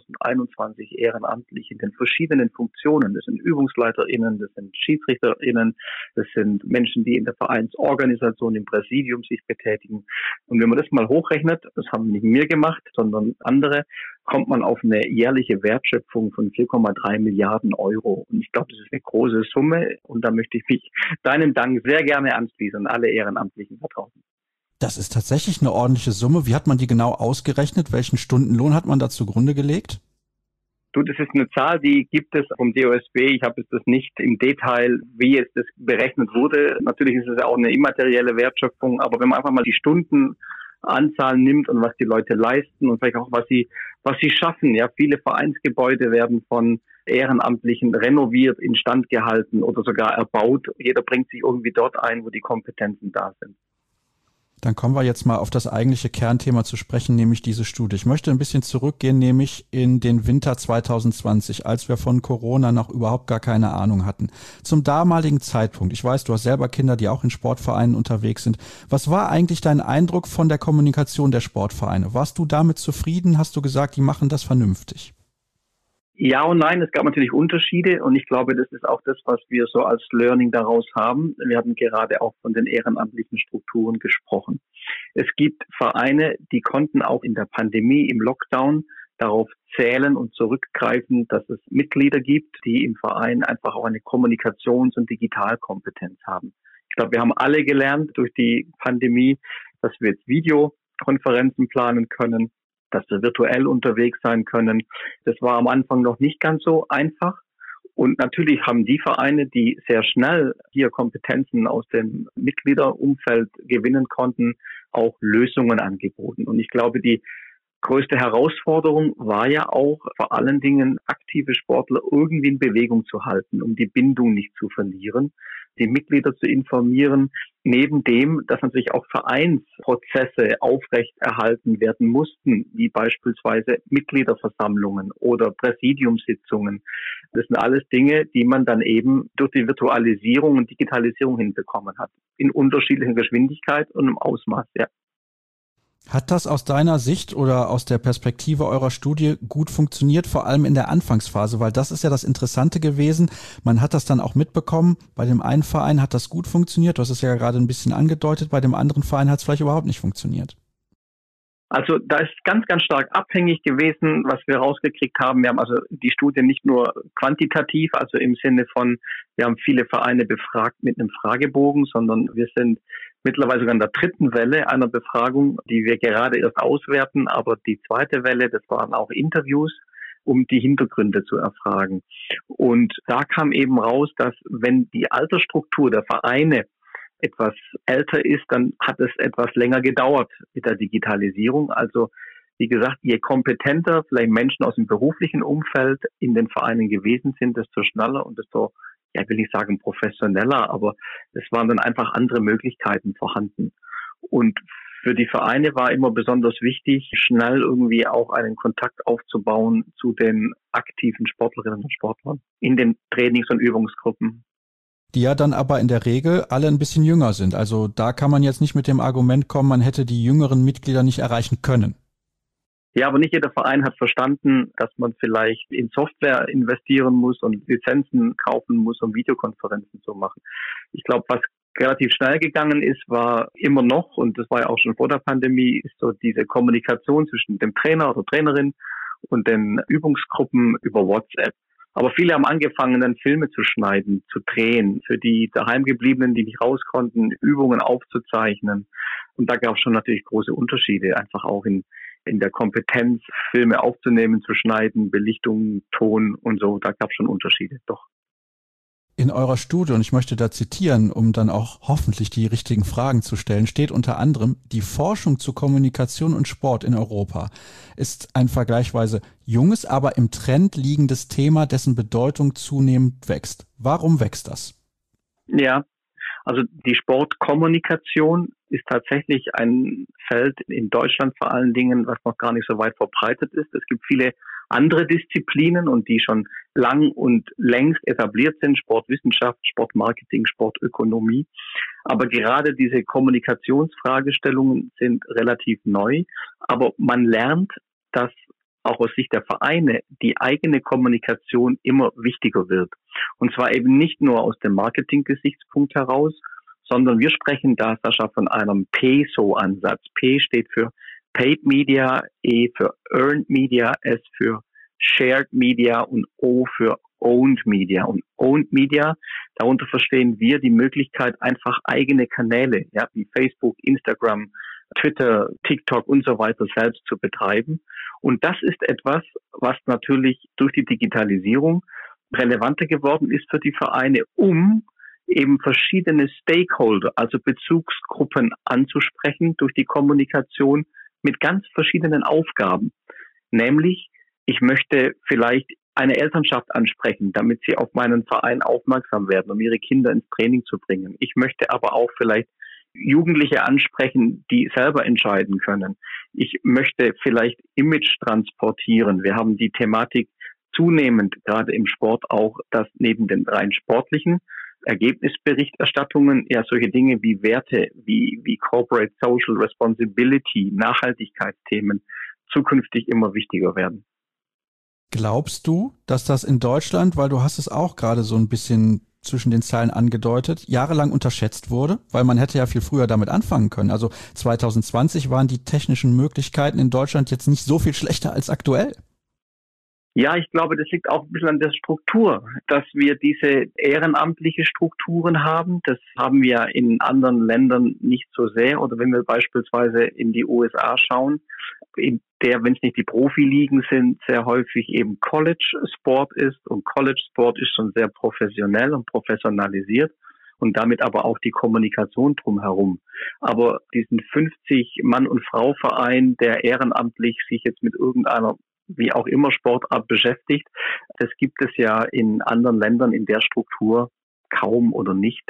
2021 ehrenamtlich in den verschiedenen Funktionen, das sind ÜbungsleiterInnen, das sind SchiedsrichterInnen, das sind Menschen, die in der Vereinsorganisation, im Präsidium sich betätigen. Und wenn man das mal hochrechnet, das haben nicht wir gemacht, sondern andere, kommt man auf eine jährliche Wertschöpfung von 4,3 Milliarden Euro. Und ich glaube, das ist eine große Summe. Und da möchte ich mich deinem Dank sehr gerne anschließen, alle Ehrenamtlichen da draußen. Das ist tatsächlich eine ordentliche Summe. Wie hat man die genau ausgerechnet? Welchen Stundenlohn hat man da zugrunde gelegt? Du, das ist eine Zahl, die gibt es vom DOSB. Ich habe jetzt das nicht im Detail, wie es das berechnet wurde. Natürlich ist es ja auch eine immaterielle Wertschöpfung. Aber wenn man einfach mal die Stundenanzahl nimmt und was die Leute leisten und vielleicht auch was sie schaffen. Ja, viele Vereinsgebäude werden von Ehrenamtlichen renoviert, instand gehalten oder sogar erbaut. Jeder bringt sich irgendwie dort ein, wo die Kompetenzen da sind. Dann kommen wir jetzt mal auf das eigentliche Kernthema zu sprechen, nämlich diese Studie. Ich möchte ein bisschen zurückgehen, nämlich in den Winter 2020, als wir von Corona noch überhaupt gar keine Ahnung hatten. Zum damaligen Zeitpunkt, ich weiß, du hast selber Kinder, die auch in Sportvereinen unterwegs sind. Was war eigentlich dein Eindruck von der Kommunikation der Sportvereine? Warst du damit zufrieden? Hast du gesagt, die machen das vernünftig? Ja und nein, es gab natürlich Unterschiede und ich glaube, das ist auch das, was wir so als Learning daraus haben. Wir hatten gerade auch von den ehrenamtlichen Strukturen gesprochen. Es gibt Vereine, die konnten auch in der Pandemie, im Lockdown darauf zählen und zurückgreifen, dass es Mitglieder gibt, die im Verein einfach auch eine Kommunikations- und Digitalkompetenz haben. Ich glaube, wir haben alle gelernt durch die Pandemie, dass wir jetzt Videokonferenzen planen können, dass wir virtuell unterwegs sein können. Das war am Anfang noch nicht ganz so einfach. Und natürlich haben die Vereine, die sehr schnell hier Kompetenzen aus dem Mitgliederumfeld gewinnen konnten, auch Lösungen angeboten. Und ich glaube, die größte Herausforderung war ja auch vor allen Dingen aktive Sportler irgendwie in Bewegung zu halten, um die Bindung nicht zu verlieren, die Mitglieder zu informieren, neben dem, dass natürlich auch Vereinsprozesse aufrechterhalten werden mussten, wie beispielsweise Mitgliederversammlungen oder Präsidiumssitzungen. Das sind alles Dinge, die man dann eben durch die Virtualisierung und Digitalisierung hinbekommen hat, in unterschiedlicher Geschwindigkeit und im Ausmaß, ja. Hat das aus deiner Sicht oder aus der Perspektive eurer Studie gut funktioniert, vor allem in der Anfangsphase? Weil das ist ja das Interessante gewesen. Man hat das dann auch mitbekommen. Bei dem einen Verein hat das gut funktioniert. Du hast es ja gerade ein bisschen angedeutet. Bei dem anderen Verein hat es vielleicht überhaupt nicht funktioniert. Also da ist ganz, ganz stark abhängig gewesen, was wir rausgekriegt haben. Wir haben also die Studie nicht nur quantitativ, also im Sinne von, wir haben viele Vereine befragt mit einem Fragebogen, sondern wir sind mittlerweile sogar in der dritten Welle einer Befragung, die wir gerade erst auswerten. Aber die zweite Welle, das waren auch Interviews, um die Hintergründe zu erfragen. Und da kam eben raus, dass wenn die Altersstruktur der Vereine etwas älter ist, dann hat es etwas länger gedauert mit der Digitalisierung. Also wie gesagt, je kompetenter vielleicht Menschen aus dem beruflichen Umfeld in den Vereinen gewesen sind, desto schneller und desto, ja, will ich sagen, professioneller, aber es waren dann einfach andere Möglichkeiten vorhanden. Und für die Vereine war immer besonders wichtig, schnell irgendwie auch einen Kontakt aufzubauen zu den aktiven Sportlerinnen und Sportlern in den Trainings- und Übungsgruppen. Die ja dann aber in der Regel alle ein bisschen jünger sind. Also da kann man jetzt nicht mit dem Argument kommen, man hätte die jüngeren Mitglieder nicht erreichen können. Ja, aber nicht jeder Verein hat verstanden, dass man vielleicht in Software investieren muss und Lizenzen kaufen muss, um Videokonferenzen zu machen. Ich glaube, was relativ schnell gegangen ist, war immer noch, und das war ja auch schon vor der Pandemie, ist so diese Kommunikation zwischen dem Trainer oder Trainerin und den Übungsgruppen über WhatsApp. Aber viele haben angefangen, dann Filme zu schneiden, zu drehen, für die Daheimgebliebenen, die nicht raus konnten, Übungen aufzuzeichnen. Und da gab es schon natürlich große Unterschiede, einfach auch in der Kompetenz, Filme aufzunehmen, zu schneiden, Belichtung, Ton und so. Da gab es schon Unterschiede, doch. In eurer Studie, und ich möchte da zitieren, um dann auch hoffentlich die richtigen Fragen zu stellen, steht unter anderem, die Forschung zu Kommunikation und Sport in Europa ist ein vergleichsweise junges, aber im Trend liegendes Thema, dessen Bedeutung zunehmend wächst. Warum wächst das? Ja, also die Sportkommunikation ist tatsächlich ein Feld in Deutschland vor allen Dingen, was noch gar nicht so weit verbreitet ist. Es gibt viele andere Disziplinen und die schon lang und längst etabliert sind, Sportwissenschaft, Sportmarketing, Sportökonomie. Aber gerade diese Kommunikationsfragestellungen sind relativ neu. Aber man lernt, dass auch aus Sicht der Vereine die eigene Kommunikation immer wichtiger wird. Und zwar eben nicht nur aus dem Marketing-Gesichtspunkt heraus, sondern wir sprechen da, Sascha, von einem PESO-Ansatz. P steht für Paid Media, E für Earned Media, S für Shared Media und O für Owned Media. Und Owned Media, darunter verstehen wir die Möglichkeit, einfach eigene Kanäle, ja, wie Facebook, Instagram, Twitter, TikTok und so weiter selbst zu betreiben. Und das ist etwas, was natürlich durch die Digitalisierung relevanter geworden ist für die Vereine, um eben verschiedene Stakeholder, also Bezugsgruppen anzusprechen durch die Kommunikation mit ganz verschiedenen Aufgaben. Nämlich, ich möchte vielleicht eine Elternschaft ansprechen, damit sie auf meinen Verein aufmerksam werden, um ihre Kinder ins Training zu bringen. Ich möchte aber auch vielleicht Jugendliche ansprechen, die selber entscheiden können. Ich möchte vielleicht Image transportieren. Wir haben die Thematik zunehmend, gerade im Sport auch, dass neben den rein sportlichen Ergebnisberichterstattungen ja solche Dinge wie Werte, wie Corporate Social Responsibility, Nachhaltigkeitsthemen zukünftig immer wichtiger werden. Glaubst du, dass das in Deutschland, weil du hast es auch gerade so ein bisschen zwischen den Zeilen angedeutet, jahrelang unterschätzt wurde? Weil man hätte ja viel früher damit anfangen können. Also 2020 waren die technischen Möglichkeiten in Deutschland jetzt nicht so viel schlechter als aktuell. Ja, ich glaube, das liegt auch ein bisschen an der Struktur, dass wir diese ehrenamtliche Strukturen haben. Das haben wir in anderen Ländern nicht so sehr. Oder wenn wir beispielsweise in die USA schauen, in der, wenn es nicht die Profiligen sind, sehr häufig eben College-Sport ist. Und College-Sport ist schon sehr professionell und professionalisiert und damit aber auch die Kommunikation drumherum. Aber diesen 50-Mann- und Frau-Verein, der ehrenamtlich sich jetzt mit irgendeiner wie auch immer Sportart beschäftigt, das gibt es ja in anderen Ländern in der Struktur kaum oder nicht.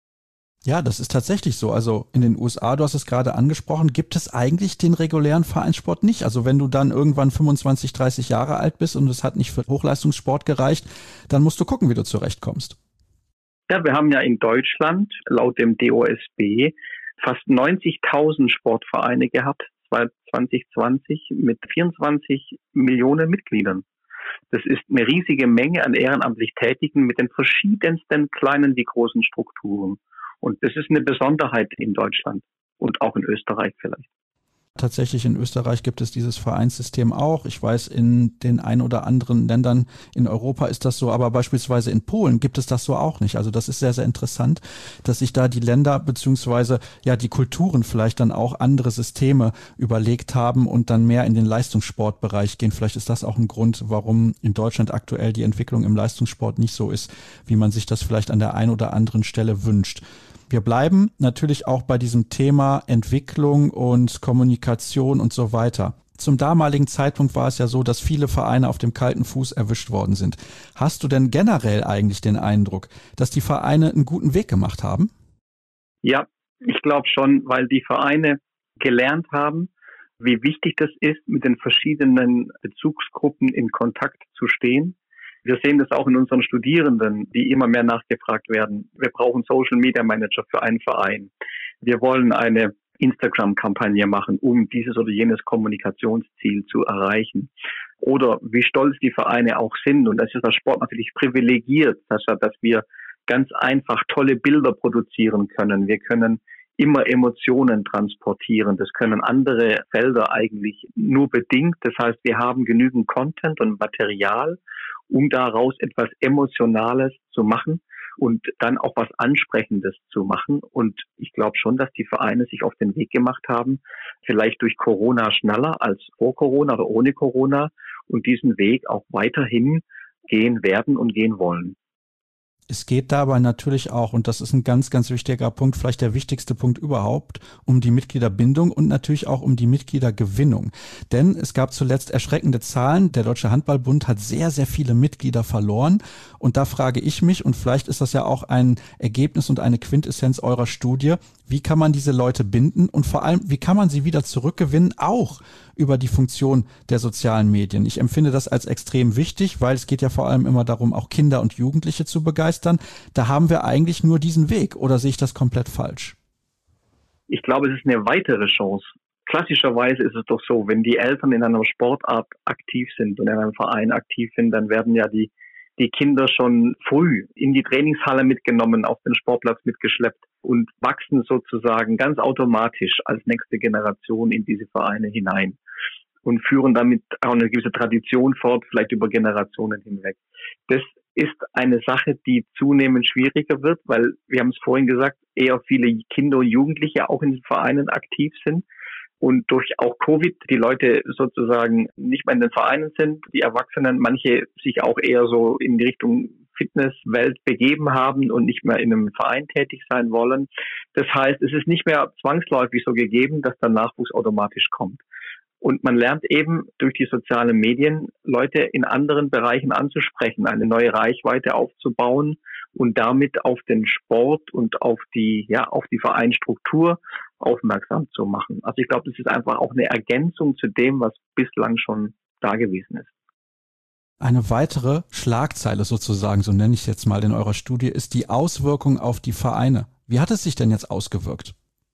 Ja, das ist tatsächlich so. Also in den USA, du hast es gerade angesprochen, gibt es eigentlich den regulären Vereinssport nicht. Also wenn du dann irgendwann 25, 30 Jahre alt bist und es hat nicht für Hochleistungssport gereicht, dann musst du gucken, wie du zurechtkommst. Ja, wir haben ja in Deutschland laut dem DOSB fast 90.000 Sportvereine gehabt, 2020 mit 24 Millionen Mitgliedern. Das ist eine riesige Menge an ehrenamtlich Tätigen mit den verschiedensten kleinen wie großen Strukturen. Und das ist eine Besonderheit in Deutschland und auch in Österreich vielleicht. Tatsächlich in Österreich gibt es dieses Vereinssystem auch. Ich weiß, in den ein oder anderen Ländern in Europa ist das so, aber beispielsweise in Polen gibt es das so auch nicht. Also das ist sehr, sehr interessant, dass sich da die Länder beziehungsweise ja die Kulturen vielleicht dann auch andere Systeme überlegt haben und dann mehr in den Leistungssportbereich gehen. Vielleicht ist das auch ein Grund, warum in Deutschland aktuell die Entwicklung im Leistungssport nicht so ist, wie man sich das vielleicht an der einen oder anderen Stelle wünscht. Wir bleiben natürlich auch bei diesem Thema Entwicklung und Kommunikation und so weiter. Zum damaligen Zeitpunkt war es ja so, dass viele Vereine auf dem kalten Fuß erwischt worden sind. Hast du denn generell eigentlich den Eindruck, dass die Vereine einen guten Weg gemacht haben? Ja, ich glaube schon, weil die Vereine gelernt haben, wie wichtig das ist, mit den verschiedenen Bezugsgruppen in Kontakt zu stehen. Wir sehen das auch in unseren Studierenden, die immer mehr nachgefragt werden. Wir brauchen Social Media Manager für einen Verein. Wir wollen eine Instagram-Kampagne machen, um dieses oder jenes Kommunikationsziel zu erreichen. Oder wie stolz die Vereine auch sind. Und das ist der Sport natürlich privilegiert, dass wir ganz einfach tolle Bilder produzieren können. Wir können immer Emotionen transportieren. Das können andere Felder eigentlich nur bedingt. Das heißt, wir haben genügend Content und Material, um daraus etwas Emotionales zu machen und dann auch was Ansprechendes zu machen. Und ich glaube schon, dass die Vereine sich auf den Weg gemacht haben, vielleicht durch Corona schneller als vor Corona oder ohne Corona, und diesen Weg auch weiterhin gehen werden und gehen wollen. Es geht dabei natürlich auch, und das ist ein ganz, ganz wichtiger Punkt, vielleicht der wichtigste Punkt überhaupt, um die Mitgliederbindung und natürlich auch um die Mitgliedergewinnung. Denn es gab zuletzt erschreckende Zahlen. Der Deutsche Handball-Bund hat sehr, sehr viele Mitglieder verloren. Und da frage ich mich, und vielleicht ist das ja auch ein Ergebnis und eine Quintessenz eurer Studie, wie kann man diese Leute binden und vor allem, wie kann man sie wieder zurückgewinnen, auch über die Funktion der sozialen Medien. Ich empfinde das als extrem wichtig, weil es geht ja vor allem immer darum, auch Kinder und Jugendliche zu begeistern. Da haben wir eigentlich nur diesen Weg, oder sehe ich das komplett falsch? Ich glaube, es ist eine weitere Chance. Klassischerweise ist es doch so, wenn die Eltern in einer Sportart aktiv sind und in einem Verein aktiv sind, dann werden ja die Kinder schon früh in die Trainingshalle mitgenommen, auf den Sportplatz mitgeschleppt und wachsen sozusagen ganz automatisch als nächste Generation in diese Vereine hinein und führen damit auch eine gewisse Tradition fort, vielleicht über Generationen hinweg. Das ist eine Sache, die zunehmend schwieriger wird, weil, wir haben es vorhin gesagt, eher viele Kinder und Jugendliche auch in den Vereinen aktiv sind. Und durch auch Covid die Leute sozusagen nicht mehr in den Vereinen sind, die Erwachsenen, manche sich auch eher so in die Richtung Fitnesswelt begeben haben und nicht mehr in einem Verein tätig sein wollen. Das heißt, es ist nicht mehr zwangsläufig so gegeben, dass der Nachwuchs automatisch kommt. Und man lernt eben durch die sozialen Medien, Leute in anderen Bereichen anzusprechen, eine neue Reichweite aufzubauen und damit auf den Sport und auf die Vereinsstruktur aufmerksam zu machen. Also ich glaube, das ist einfach auch eine Ergänzung zu dem, was bislang schon da gewesen ist. Eine weitere Schlagzeile sozusagen, so nenne ich es jetzt mal in eurer Studie, ist die Auswirkung auf die Vereine. Wie hat es sich denn jetzt ausgewirkt?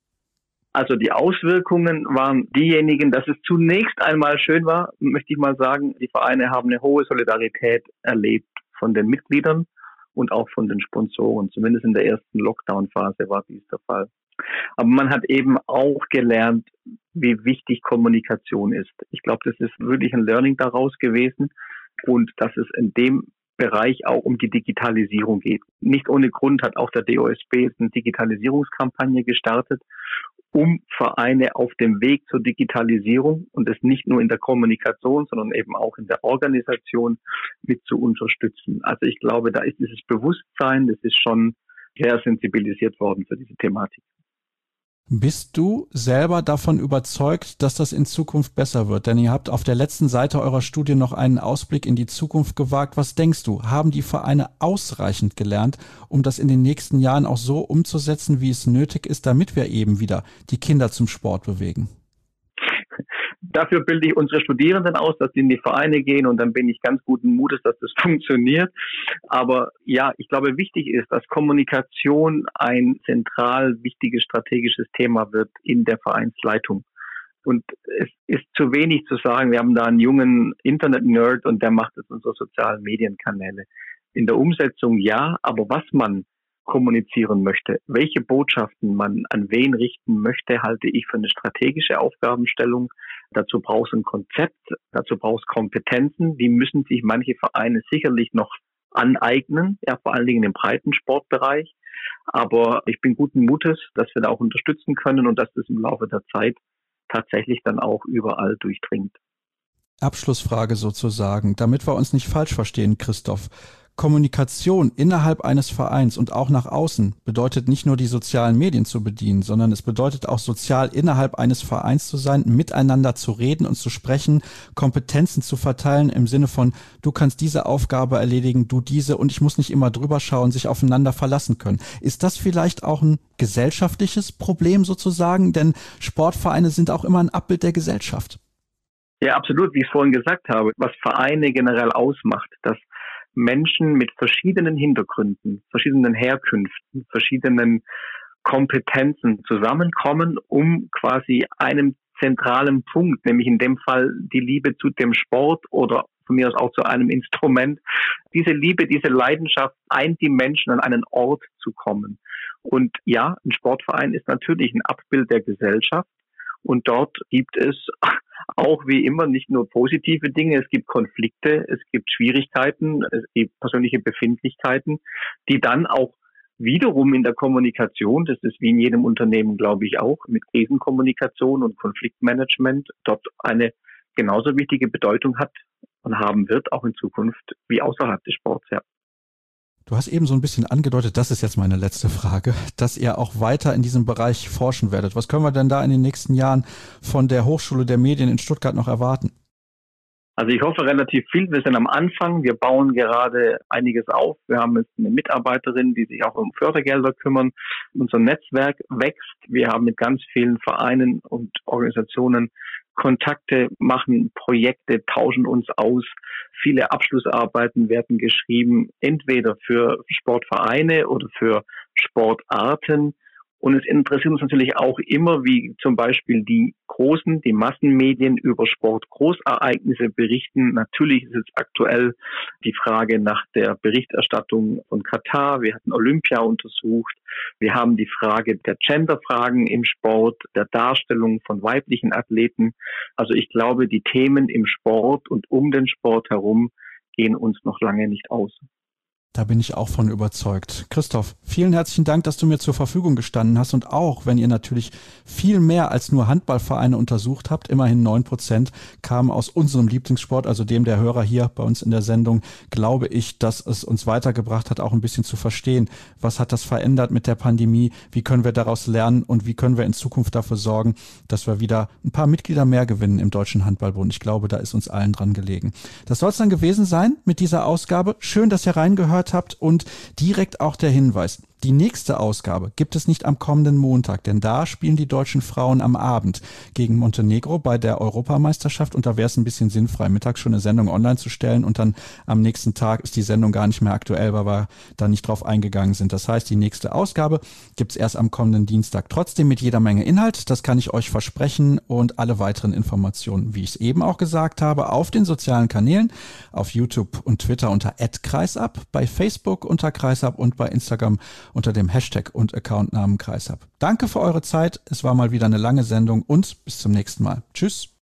Also die Auswirkungen waren diejenigen, dass es zunächst einmal schön war, möchte ich mal sagen, die Vereine haben eine hohe Solidarität erlebt von den Mitgliedern und auch von den Sponsoren. Zumindest in der ersten Lockdown-Phase war dies der Fall. Aber man hat eben auch gelernt, wie wichtig Kommunikation ist. Ich glaube, das ist wirklich ein Learning daraus gewesen und dass es in dem Bereich auch um die Digitalisierung geht. Nicht ohne Grund hat auch der DOSB eine Digitalisierungskampagne gestartet, um Vereine auf dem Weg zur Digitalisierung und es nicht nur in der Kommunikation, sondern eben auch in der Organisation mit zu unterstützen. Also ich glaube, da ist dieses Bewusstsein, das ist schon sehr sensibilisiert worden für diese Thematik. Bist du selber davon überzeugt, dass das in Zukunft besser wird? Denn ihr habt auf der letzten Seite eurer Studie noch einen Ausblick in die Zukunft gewagt. Was denkst du? Haben die Vereine ausreichend gelernt, um das in den nächsten Jahren auch so umzusetzen, wie es nötig ist, damit wir eben wieder die Kinder zum Sport bewegen? Dafür bilde ich unsere Studierenden aus, dass sie in die Vereine gehen und dann bin ich ganz guten Mutes, dass das funktioniert. Aber ja, ich glaube, wichtig ist, dass Kommunikation ein zentral wichtiges strategisches Thema wird in der Vereinsleitung. Und es ist zu wenig zu sagen, wir haben da einen jungen Internet-Nerd und der macht jetzt unsere sozialen Medienkanäle. In der Umsetzung ja, aber was man kommunizieren möchte, welche Botschaften man an wen richten möchte, halte ich für eine strategische Aufgabenstellung. Dazu braucht es ein Konzept, dazu braucht es Kompetenzen, die müssen sich manche Vereine sicherlich noch aneignen, ja, vor allen Dingen im Breitensportbereich. Aber ich bin guten Mutes, dass wir da auch unterstützen können und dass das im Laufe der Zeit tatsächlich dann auch überall durchdringt. Abschlussfrage sozusagen, damit wir uns nicht falsch verstehen, Christoph. Kommunikation innerhalb eines Vereins und auch nach außen bedeutet nicht nur die sozialen Medien zu bedienen, sondern es bedeutet auch sozial innerhalb eines Vereins zu sein, miteinander zu reden und zu sprechen, Kompetenzen zu verteilen im Sinne von, du kannst diese Aufgabe erledigen, du diese und ich muss nicht immer drüber schauen, sich aufeinander verlassen können. Ist das vielleicht auch ein gesellschaftliches Problem sozusagen? Denn Sportvereine sind auch immer ein Abbild der Gesellschaft. Ja, absolut, wie ich es vorhin gesagt habe, was Vereine generell ausmacht, dass Menschen mit verschiedenen Hintergründen, verschiedenen Herkünften, verschiedenen Kompetenzen zusammenkommen, um quasi einem zentralen Punkt, nämlich in dem Fall die Liebe zu dem Sport oder von mir aus auch zu einem Instrument. Diese Liebe, diese Leidenschaft eint die Menschen, an einen Ort zu kommen. Und ja, ein Sportverein ist natürlich ein Abbild der Gesellschaft. Und dort gibt es auch wie immer nicht nur positive Dinge, es gibt Konflikte, es gibt Schwierigkeiten, es gibt persönliche Befindlichkeiten, die dann auch wiederum in der Kommunikation, das ist wie in jedem Unternehmen, glaube ich, auch mit Krisenkommunikation und Konfliktmanagement dort eine genauso wichtige Bedeutung hat und haben wird, auch in Zukunft wie außerhalb des Sports, ja. Du hast eben so ein bisschen angedeutet, das ist jetzt meine letzte Frage, dass ihr auch weiter in diesem Bereich forschen werdet. Was können wir denn da in den nächsten Jahren von der Hochschule der Medien in Stuttgart noch erwarten? Also ich hoffe relativ viel. Wir sind am Anfang. Wir bauen gerade einiges auf. Wir haben jetzt eine Mitarbeiterin, die sich auch um Fördergelder kümmern. Unser Netzwerk wächst. Wir haben mit ganz vielen Vereinen und Organisationen Kontakte, machen Projekte, tauschen uns aus. Viele Abschlussarbeiten werden geschrieben, entweder für Sportvereine oder für Sportarten. Und es interessiert uns natürlich auch immer, wie zum Beispiel die Massenmedien über Sportgroßereignisse berichten. Natürlich ist es aktuell die Frage nach der Berichterstattung von Katar. Wir hatten Olympia untersucht. Wir haben die Frage der Genderfragen im Sport, der Darstellung von weiblichen Athleten. Also ich glaube, die Themen im Sport und um den Sport herum gehen uns noch lange nicht aus. Da bin ich auch von überzeugt. Christoph, vielen herzlichen Dank, dass du mir zur Verfügung gestanden hast und auch, wenn ihr natürlich viel mehr als nur Handballvereine untersucht habt, immerhin 9% kamen aus unserem Lieblingssport, also dem der Hörer hier bei uns in der Sendung, glaube ich, dass es uns weitergebracht hat, auch ein bisschen zu verstehen, was hat das verändert mit der Pandemie, wie können wir daraus lernen und wie können wir in Zukunft dafür sorgen, dass wir wieder ein paar Mitglieder mehr gewinnen im Deutschen Handballbund. Ich glaube, da ist uns allen dran gelegen. Das soll es dann gewesen sein mit dieser Ausgabe. Schön, dass ihr reingehört habt und direkt auch der Hinweis. Die nächste Ausgabe gibt es nicht am kommenden Montag, denn da spielen die deutschen Frauen am Abend gegen Montenegro bei der Europameisterschaft und da wäre es ein bisschen sinnfrei, mittags schon eine Sendung online zu stellen und dann am nächsten Tag ist die Sendung gar nicht mehr aktuell, weil wir da nicht drauf eingegangen sind. Das heißt, die nächste Ausgabe gibt es erst am kommenden Dienstag. Trotzdem mit jeder Menge Inhalt, das kann ich euch versprechen und alle weiteren Informationen, wie ich es eben auch gesagt habe, auf den sozialen Kanälen, auf YouTube und Twitter unter @kreisab, bei Facebook unter Kreisab und bei Instagram unter dem Hashtag und Accountnamen Kreisab. Danke für eure Zeit. Es war mal wieder eine lange Sendung und bis zum nächsten Mal. Tschüss.